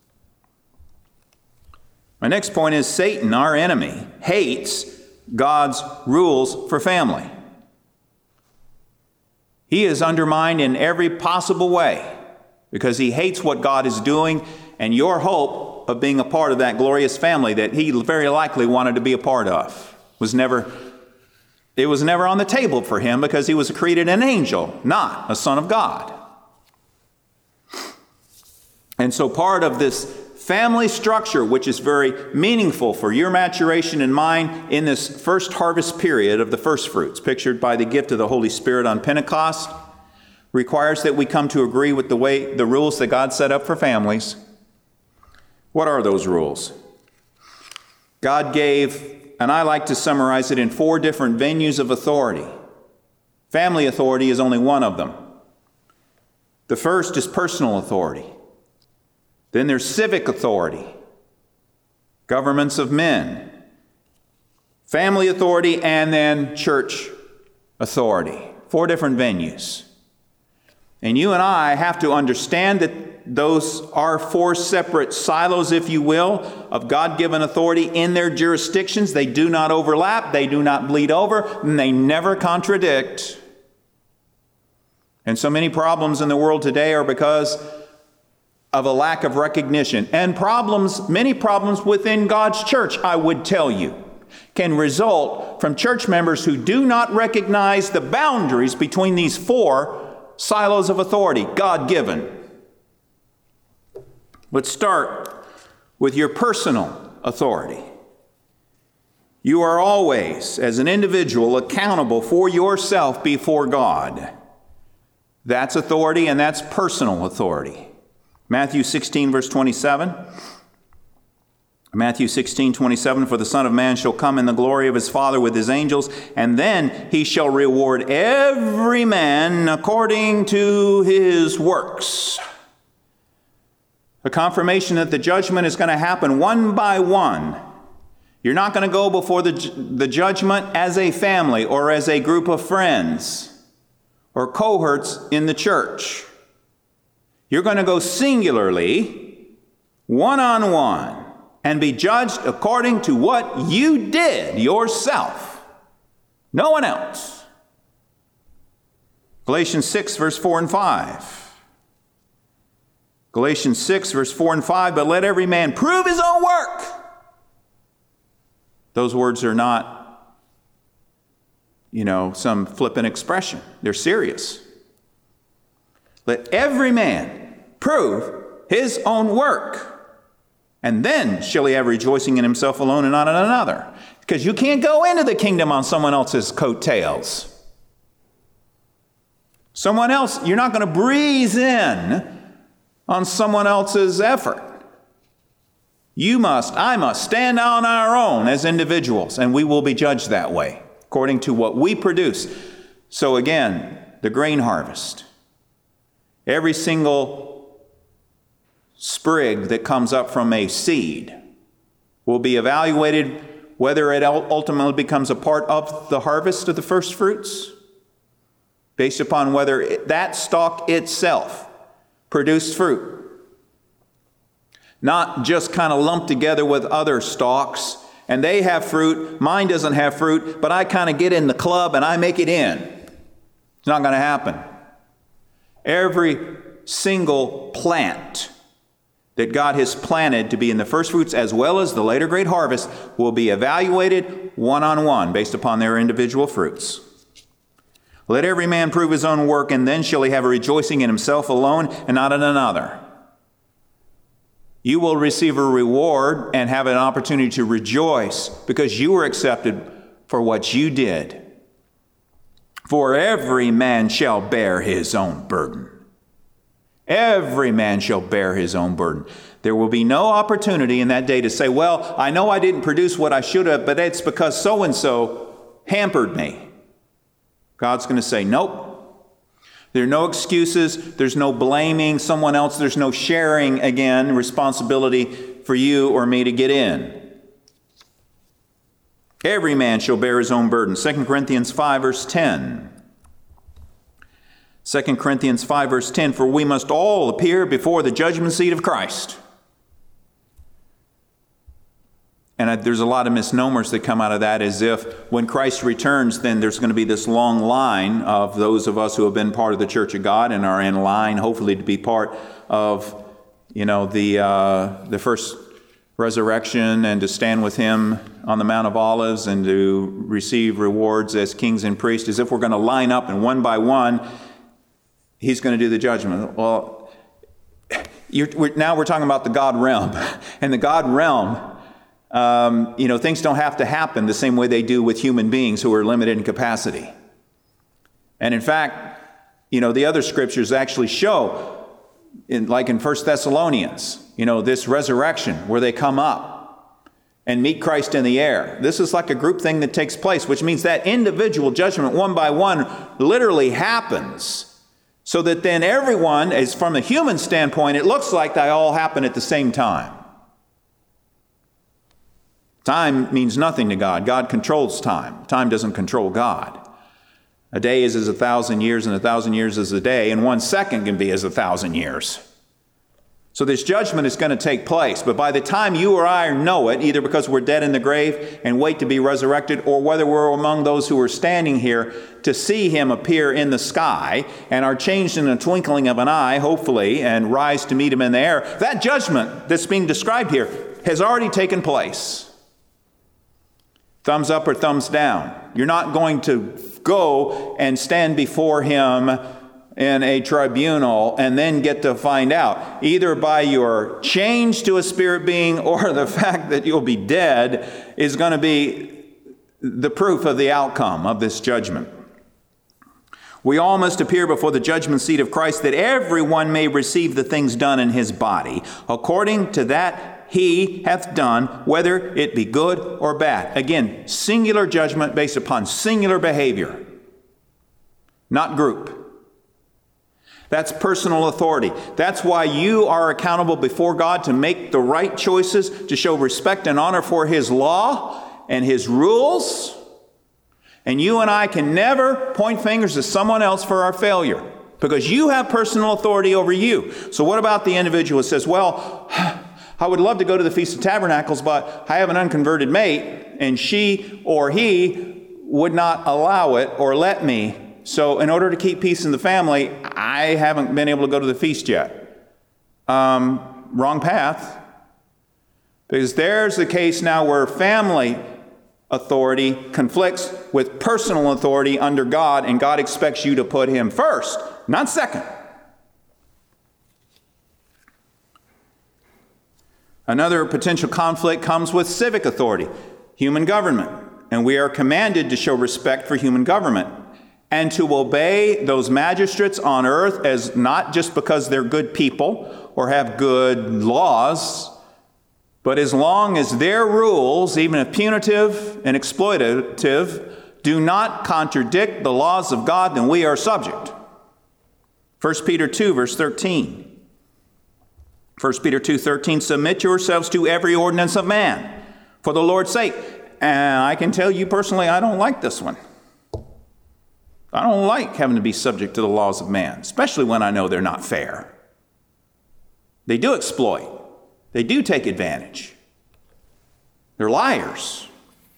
My next point is Satan, our enemy, hates God's rules for family. He is undermined in every possible way because he hates what God is doing and your hope of being a part of that glorious family that he very likely wanted to be a part of was never, it was never on the table for him because he was created an angel, not a son of God. And so part of this family structure, which is very meaningful for your maturation and mine in this first harvest period of the first fruits, pictured by the gift of the Holy Spirit on Pentecost, requires that we come to agree with the way, the rules that God set up for families. What are those rules? God gave, and I like to summarize it in four different venues of authority. Family authority is only one of them. The first is personal authority. Then there's civic authority, governments of men, family authority, and then church authority. Four different venues. And you and I have to understand that those are four separate silos, if you will, of God-given authority in their jurisdictions. They do not overlap, they do not bleed over, and they never contradict. And so many problems in the world today are because of a lack of recognition. And problems, many problems within God's church, I would tell you, can result from church members who do not recognize the boundaries between these four silos of authority, God-given. Let's start with your personal authority. You are always, as an individual, accountable for yourself before God. That's authority, and that's personal authority. Matthew sixteen, verse twenty-seven. Matthew sixteen, twenty-seven, for the Son of Man shall come in the glory of his Father with his angels, and then he shall reward every man according to his works. A confirmation that the judgment is going to happen one by one. You're not going to go before the, the judgment as a family or as a group of friends or cohorts in the church. You're going to go singularly, one-on-one, and be judged according to what you did yourself. No one else. Galatians six, verse four and five. Galatians six, verse four and five, but let every man prove his own work. Those words are not, you know, some flippant expression. They're serious. Let every man prove his own work, and then shall he have rejoicing in himself alone and not in another. Because you can't go into the kingdom on someone else's coattails. Someone else, you're not going to breeze in on someone else's effort. You must, I must stand on our own as individuals, and we will be judged that way, according to what we produce. So again, the grain harvest. Every single sprig that comes up from a seed will be evaluated whether it ultimately becomes a part of the harvest of the first fruits based upon whether it, that stalk itself produced fruit. Not just kind of lumped together with other stalks, and they have fruit, mine doesn't have fruit, but I kind of get in the club and I make it in. It's not going to happen. Every single plant that God has planted to be in the first fruits as well as the later great harvest will be evaluated one-on-one based upon their individual fruits. Let every man prove his own work, and then shall he have a rejoicing in himself alone and not in another. You will receive a reward and have an opportunity to rejoice because you were accepted for what you did. For every man shall bear his own burden. Every man shall bear his own burden. There will be no opportunity in that day to say, well, I know I didn't produce what I should have, but it's because so-and-so hampered me. God's going to say, nope. There are no excuses. There's no blaming someone else. There's no sharing, again, responsibility for you or me to get in. Every man shall bear his own burden. Second Corinthians five, verse ten. Second Corinthians five, verse ten. For we must all appear before the judgment seat of Christ. And there's a lot of misnomers that come out of that, as if when Christ returns, then there's going to be this long line of those of us who have been part of the Church of God and are in line, hopefully, to be part of, you know, the uh, the first resurrection and to stand with Him on the Mount of Olives and to receive rewards as kings and priests, as if we're going to line up and one by one, He's going to do the judgment. Well, you're, we're, now we're talking about the God realm, and the God realm. Um, you know, things don't have to happen the same way they do with human beings who are limited in capacity. And in fact, you know, the other scriptures actually show, in, like in First Thessalonians, you know, this resurrection where they come up and meet Christ in the air. This is like a group thing that takes place, which means that individual judgment one by one literally happens, so that then everyone, as from a human standpoint, it looks like they all happen at the same time. Time means nothing to God. God controls time. Time doesn't control God. A day is as a thousand years, and a thousand years is a day, and one second can be as a thousand years. So this judgment is going to take place. But by the time you or I know it, either because we're dead in the grave and wait to be resurrected, or whether we're among those who are standing here to see Him appear in the sky and are changed in a twinkling of an eye, hopefully, and rise to meet Him in the air, that judgment that's being described here has already taken place. Thumbs up or thumbs down. You're not going to go and stand before Him in a tribunal and then get to find out, either by your change to a spirit being or the fact that you'll be dead is going to be the proof of the outcome of this judgment. We all must appear before the judgment seat of Christ, that everyone may receive the things done in his body, according to that he hath done, whether it be good or bad. Again, singular judgment based upon singular behavior, not group. That's personal authority. That's why you are accountable before God to make the right choices, to show respect and honor for His law and His rules. And you and I can never point fingers at someone else for our failure, because you have personal authority over you. So what about the individual who says, well, I would love to go to the Feast of Tabernacles, but I have an unconverted mate, and she or he would not allow it or let me. So in order to keep peace in the family, I haven't been able to go to the feast yet. Um, wrong path. Because there's a case now where family authority conflicts with personal authority under God, and God expects you to put Him first, not second. Another potential conflict comes with civic authority, human government. And we are commanded to show respect for human government and to obey those magistrates on earth, as not just because they're good people or have good laws, but as long as their rules, even if punitive and exploitative, do not contradict the laws of God, then we are subject. First Peter two, verse thirteen. First Peter two thirteen, submit yourselves to every ordinance of man for the Lord's sake. And I can tell you personally, I don't like this one. I don't like having to be subject to the laws of man, especially when I know they're not fair. They do exploit. They do take advantage. They're liars.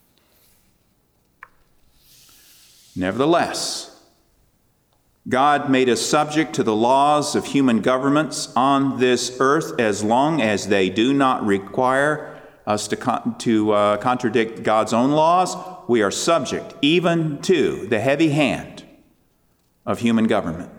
Nevertheless, God made us subject to the laws of human governments on this earth as long as they do not require us to, con- to uh, contradict God's own laws. We are subject even to the heavy hand of human government.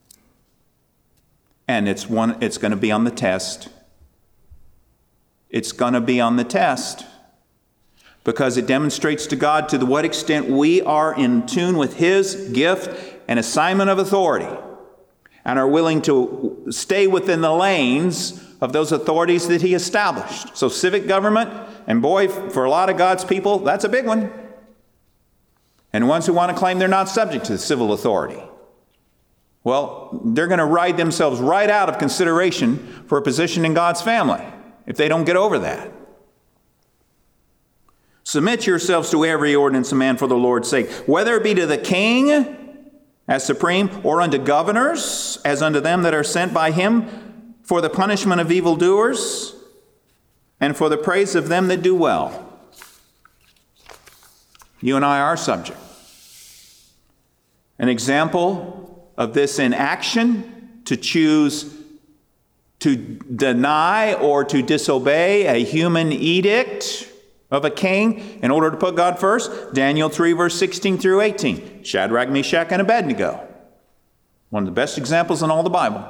And it's one. It's going to be on the test. It's going to be on the test because it demonstrates to God to what extent we are in tune with His gift and assignment of authority and are willing to stay within the lanes of those authorities that He established. So civic government, and boy, for a lot of God's people, that's a big one. And ones who want to claim they're not subject to civil authority, well, they're going to ride themselves right out of consideration for a position in God's family if they don't get over that. Submit yourselves to every ordinance of man for the Lord's sake, whether it be to the king as supreme, or unto governors as unto them that are sent by him, for the punishment of evildoers and for the praise of them that do well. You and I are subject. An example of this in action, to choose to deny or to disobey a human edict of a king in order to put God first. Daniel three, verse sixteen through eighteen. Shadrach, Meshach, and Abednego. One of the best examples in all the Bible.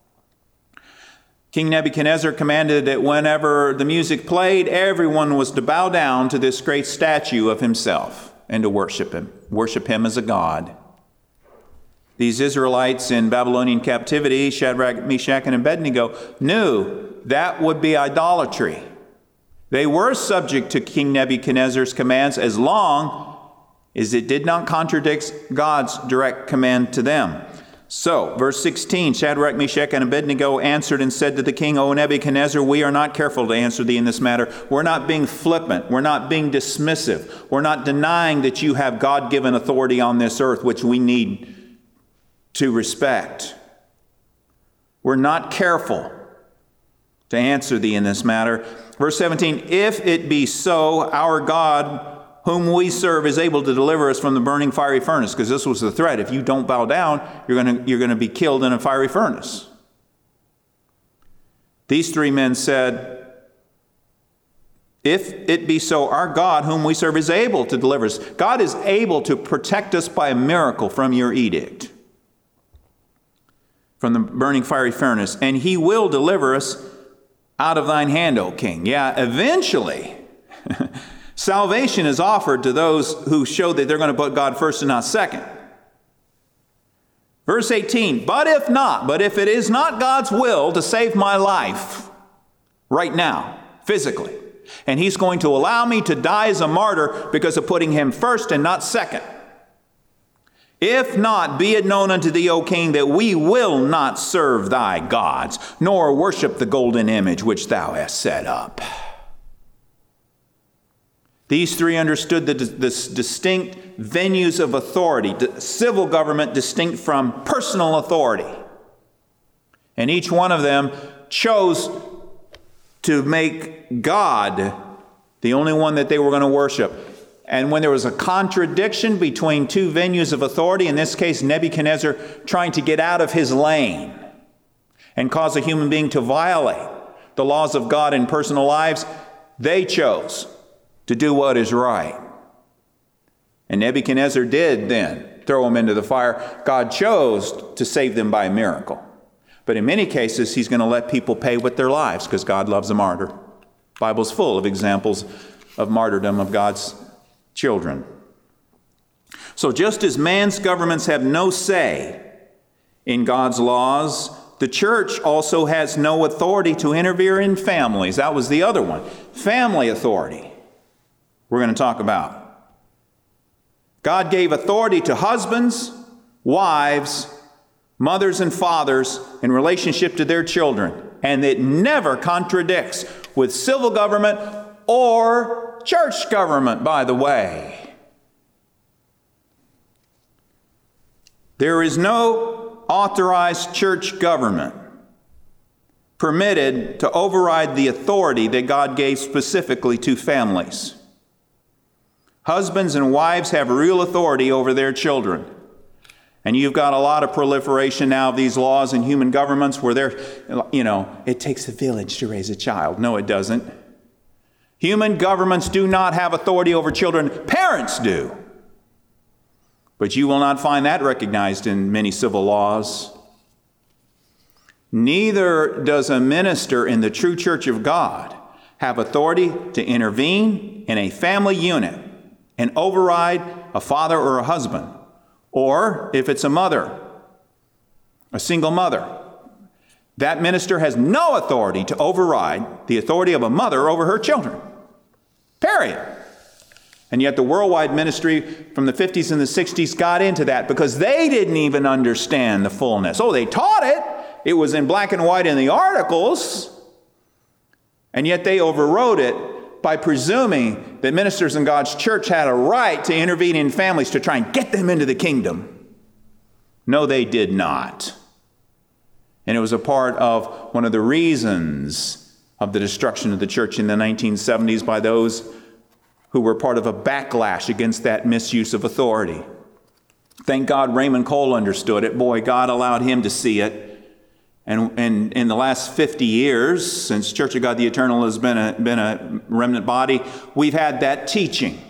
King Nebuchadnezzar commanded that whenever the music played, everyone was to bow down to this great statue of himself and to worship him. Worship him as a god. These Israelites in Babylonian captivity, Shadrach, Meshach, and Abednego, knew that would be idolatry. They were subject to King Nebuchadnezzar's commands as long as it did not contradict God's direct command to them. So, verse sixteen, Shadrach, Meshach, and Abednego answered and said to the king, O Nebuchadnezzar, we are not careful to answer thee in this matter. We're not being flippant. We're not being dismissive. We're not denying that you have God-given authority on this earth, which we need to respect. We're not careful to answer thee in this matter. Verse seventeen, if it be so, our God, whom we serve, is able to deliver us from the burning fiery furnace. Because this was the threat. If you don't bow down, you're going to, you're going to be killed in a fiery furnace. These three men said, if it be so, our God, whom we serve, is able to deliver us. God is able to protect us by a miracle from your edict, from the burning fiery furnace, and he will deliver us out of thine hand, O king. Yeah, eventually, salvation is offered to those who show that they're going to put God first and not second. Verse eighteen, but if not, but if it is not God's will to save my life right now, physically, and he's going to allow me to die as a martyr because of putting him first and not second, if not, be it known unto thee, O king, that we will not serve thy gods, nor worship the golden image which thou hast set up. These three understood the, the distinct venues of authority, civil government distinct from personal authority. And each one of them chose to make God the only one that they were going to worship. And when there was a contradiction between two venues of authority, in this case Nebuchadnezzar trying to get out of his lane and cause a human being to violate the laws of God in personal lives, they chose to do what is right. And Nebuchadnezzar did then throw him into the fire. God chose to save them by a miracle. But in many cases, he's going to let people pay with their lives because God loves a martyr. The Bible's full of examples of martyrdom of God's children. So just as man's governments have no say in God's laws, the church also has no authority to interfere in families. That was the other one. Family authority we're going to talk about. God gave authority to husbands, wives, mothers, and fathers in relationship to their children. And it never contradicts with civil government or church government, by the way. There is no authorized church government permitted to override the authority that God gave specifically to families. Husbands and wives have real authority over their children. And you've got a lot of proliferation now of these laws in human governments where they're, you know, it takes a village to raise a child. No, it doesn't. Human governments do not have authority over children. Parents do. But you will not find that recognized in many civil laws. Neither does a minister in the true church of God have authority to intervene in a family unit and override a father or a husband. Or if it's a mother, a single mother, that minister has no authority to override the authority of a mother over her children. Period. And yet the worldwide ministry from the fifties and the sixties got into that because they didn't even understand the fullness. Oh, they taught it. It was in black and white in the articles. And yet they overrode it by presuming that ministers in God's church had a right to intervene in families to try and get them into the kingdom. No, they did not. And it was a part of one of the reasons of the destruction of the church in the nineteen seventies by those who were part of a backlash against that misuse of authority. Thank God Raymond Cole understood it. Boy, God allowed him to see it. And, and in the last fifty years, since Church of God the Eternal has been a, been a remnant body, we've had that teaching.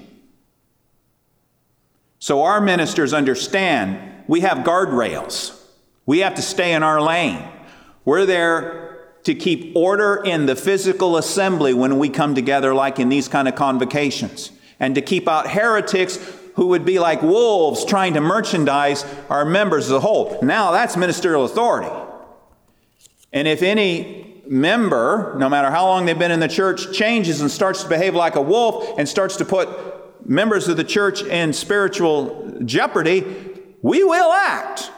So our ministers understand we have guardrails. We have to stay in our lane. We're there to keep order in the physical assembly when we come together like in these kind of convocations, and to keep out heretics who would be like wolves trying to merchandise our members as a whole. Now that's ministerial authority. And if any member, no matter how long they've been in the church, changes and starts to behave like a wolf and starts to put members of the church in spiritual jeopardy, we will act.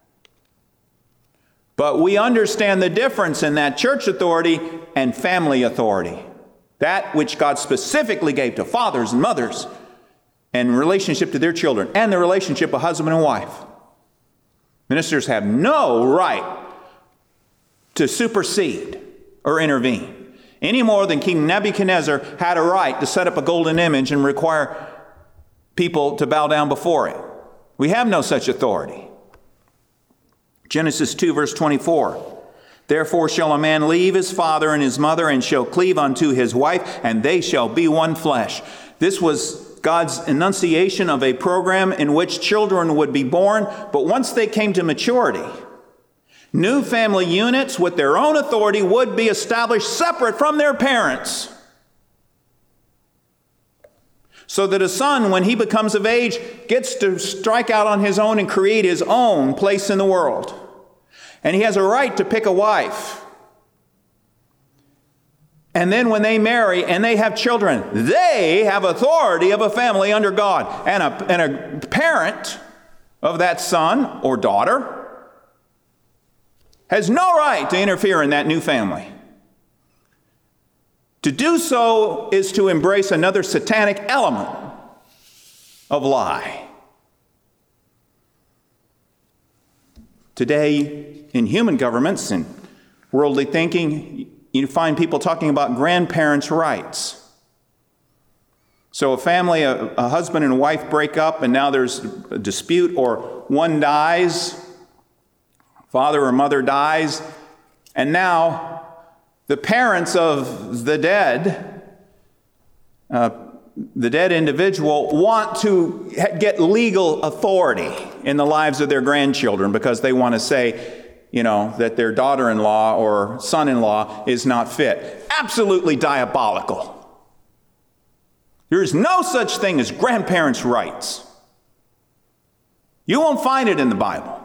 But we understand the difference in that church authority and family authority. That which God specifically gave to fathers and mothers in relationship to their children, and the relationship of husband and wife. Ministers have no right to supersede or intervene, any more than King Nebuchadnezzar had a right to set up a golden image and require people to bow down before it. We have no such authority. Genesis two, verse twenty-four. Therefore shall a man leave his father and his mother and shall cleave unto his wife, and they shall be one flesh. This was God's enunciation of a program in which children would be born, but once they came to maturity, new family units with their own authority would be established separate from their parents. So that a son, when he becomes of age, gets to strike out on his own and create his own place in the world. And he has a right to pick a wife. And then when they marry and they have children, they have authority of a family under God. And a, and a parent of that son or daughter has no right to interfere in that new family. To do so is to embrace another satanic element of lie. Today, in human governments and worldly thinking, you find people talking about grandparents' rights. So a family, a, a husband and a wife break up, and now there's a dispute, or one dies, father or mother dies, and now the parents of the dead, uh, the dead individual, want to get legal authority in the lives of their grandchildren because they want to say, you know, that their daughter-in-law or son-in-law is not fit. Absolutely diabolical. There is no such thing as grandparents' rights. You won't find it in the Bible.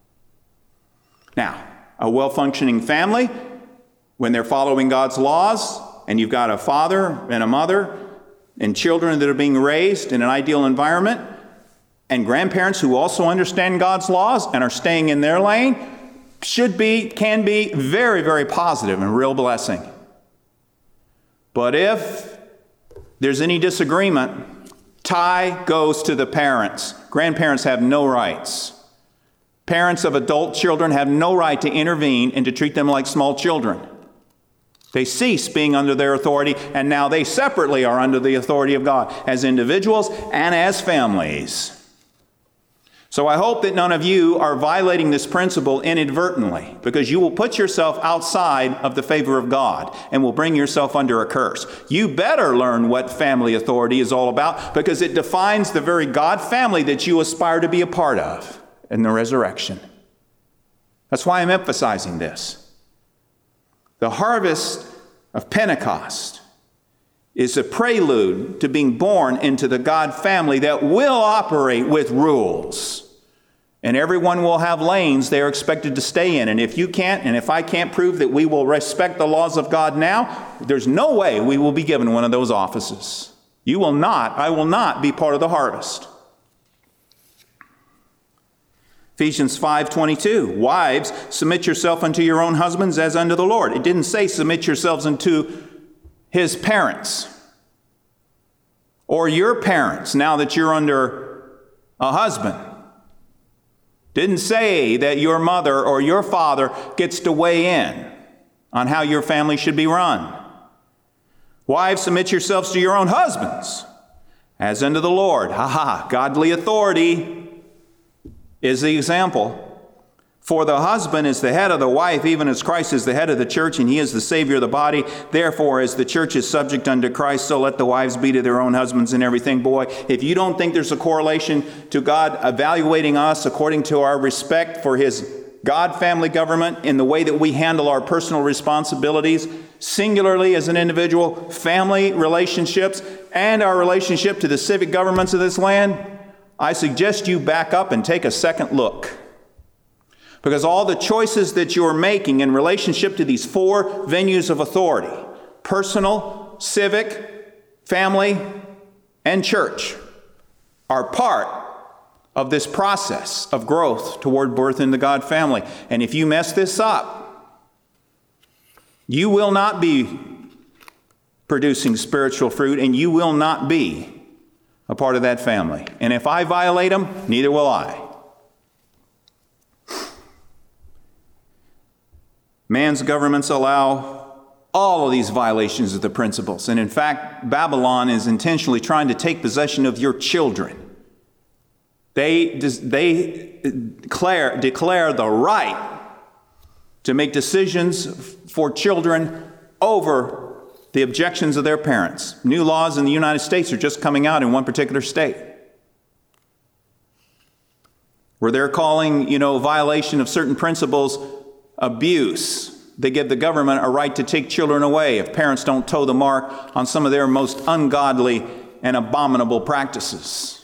Now, a well-functioning family, when they're following God's laws, and you've got a father and a mother and children that are being raised in an ideal environment, and grandparents who also understand God's laws and are staying in their lane, should be, can be very, very positive and a real blessing. But if there's any disagreement, tie goes to the parents. Grandparents have no rights Parents of adult children have no right to intervene and to treat them like small children. They cease being under their authority, and now they separately are under the authority of God as individuals and as families. So I hope that none of you are violating this principle inadvertently, because you will put yourself outside of the favor of God and will bring yourself under a curse. You better learn what family authority is all about, because it defines the very God family that you aspire to be a part of in the resurrection. That's why I'm emphasizing this. The harvest of Pentecost is a prelude to being born into the God family that will operate with rules. And everyone will have lanes they're expected to stay in. And if you can't, and if I can't prove that we will respect the laws of God now, there's no way we will be given one of those offices. You will not, I will not be part of the harvest. Ephesians five twenty-two, wives, submit yourself unto your own husbands as unto the Lord. It didn't say submit yourselves unto his parents or your parents now that you're under a husband. Didn't say that your mother or your father gets to weigh in on how your family should be run. Wives, submit yourselves to your own husbands as unto the Lord. Ha ha, godly authority is the example. For the husband is the head of the wife, even as Christ is the head of the church, and he is the Savior of the body. Therefore, as the church is subject unto Christ, so let the wives be to their own husbands in everything. Boy, if you don't think there's a correlation to God evaluating us according to our respect for his God family government in the way that we handle our personal responsibilities, singularly as an individual, family relationships, and our relationship to the civic governments of this land, I suggest you back up and take a second look. Because all the choices that you're making in relationship to these four venues of authority, personal, civic, family, and church, are part of this process of growth toward birth in the God family. And if you mess this up, you will not be producing spiritual fruit, and you will not be a part of that family. And if I violate them, neither will I. Man's governments allow all of these violations of the principles. And in fact, Babylon is intentionally trying to take possession of your children. They, they declare, declare the right to make decisions for children over the objections of their parents. New laws in the United States are just coming out in one particular state, where they're calling, you know, violation of certain principles abuse. They give the government a right to take children away if parents don't toe the mark on some of their most ungodly and abominable practices.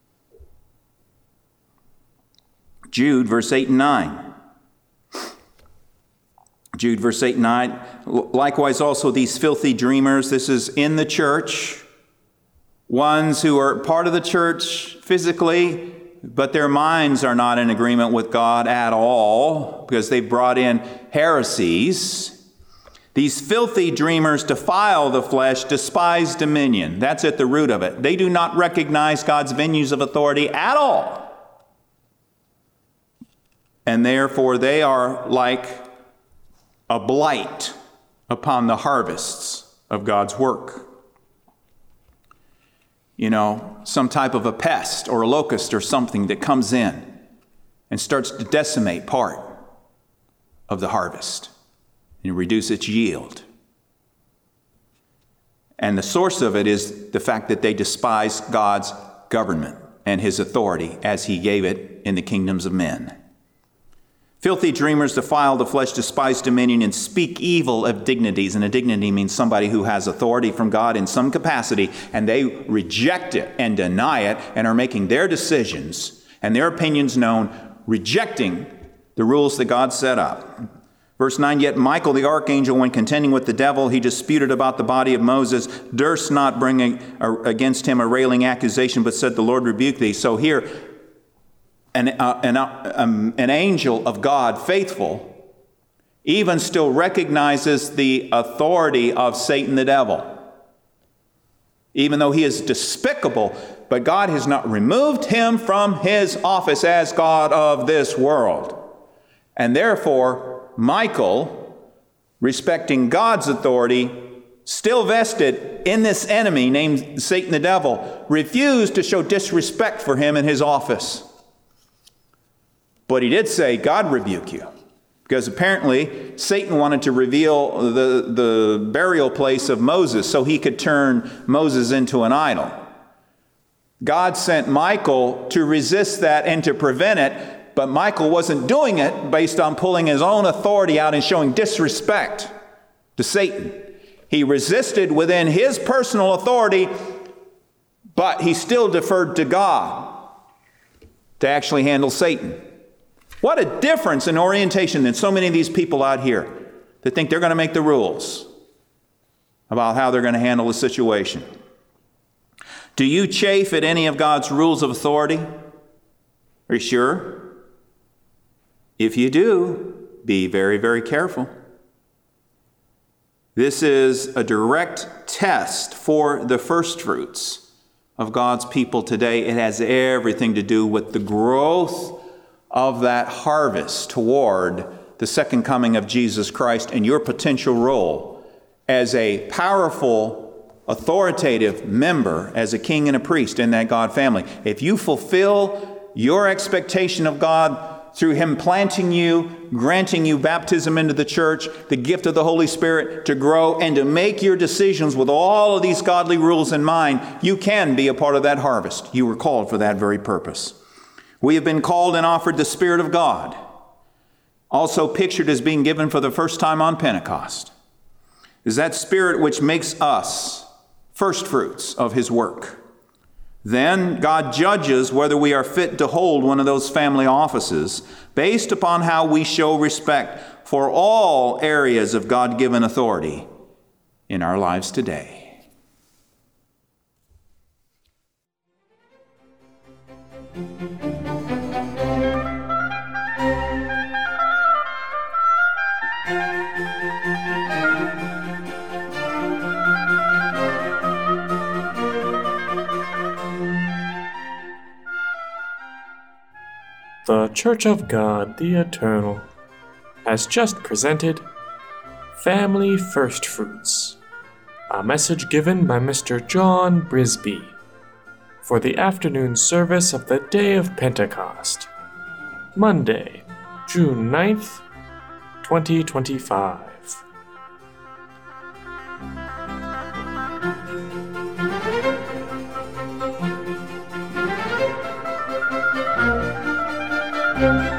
Jude, verse eight and nine. Jude, verse eight and nine. Likewise also these filthy dreamers, this is in the church, ones who are part of the church physically, but their minds are not in agreement with God at all because they've brought in heresies. These filthy dreamers defile the flesh, despise dominion. That's at the root of it. They do not recognize God's venues of authority at all. And therefore they are like a blight upon the harvests of God's work. You know, some type of a pest or a locust or something that comes in and starts to decimate part of the harvest and reduce its yield. And the source of it is the fact that they despise God's government and his authority as he gave it in the kingdoms of men. Filthy dreamers defile the flesh, despise dominion, and speak evil of dignities. And a dignity means somebody who has authority from God in some capacity, and they reject it and deny it and are making their decisions and their opinions known, rejecting the rules that God set up. Verse nine, yet Michael the archangel, when contending with the devil, he disputed about the body of Moses, durst not bring a, against him a railing accusation, but said, the Lord rebuke thee. So here, An, uh, an, uh, um, an angel of God, faithful, even still recognizes the authority of Satan the devil. Even though he is despicable, but God has not removed him from his office as God of this world. And therefore, Michael, respecting God's authority, still vested in this enemy named Satan the devil, refused to show disrespect for him in his office. But he did say, God rebuke you. Because apparently Satan wanted to reveal the, the burial place of Moses so he could turn Moses into an idol. God sent Michael to resist that and to prevent it, but Michael wasn't doing it based on pulling his own authority out and showing disrespect to Satan. He resisted within his personal authority, but he still deferred to God to actually handle Satan. What a difference in orientation than so many of these people out here that think they're going to make the rules about how they're going to handle the situation. Do you chafe at any of God's rules of authority? Are you sure? If you do, be very, very careful. This is a direct test for the first fruits of God's people today. It has everything to do with the growth of that harvest toward the second coming of Jesus Christ and your potential role as a powerful, authoritative member, as a king and a priest in that God family. If you fulfill your expectation of God through him planting you, granting you baptism into the church, the gift of the Holy Spirit to grow and to make your decisions with all of these godly rules in mind, you can be a part of that harvest. You were called for that very purpose. We have been called and offered the Spirit of God, also pictured as being given for the first time on Pentecost. Is that Spirit which makes us first fruits of his work. Then God judges whether we are fit to hold one of those family offices based upon how we show respect for all areas of God-given authority in our lives today. The Church of God, the Eternal, has just presented Family First Fruits, a message given by Mister John Brisby for the afternoon service of the day of Pentecost, Monday, June ninth, twenty twenty-five. Thank you.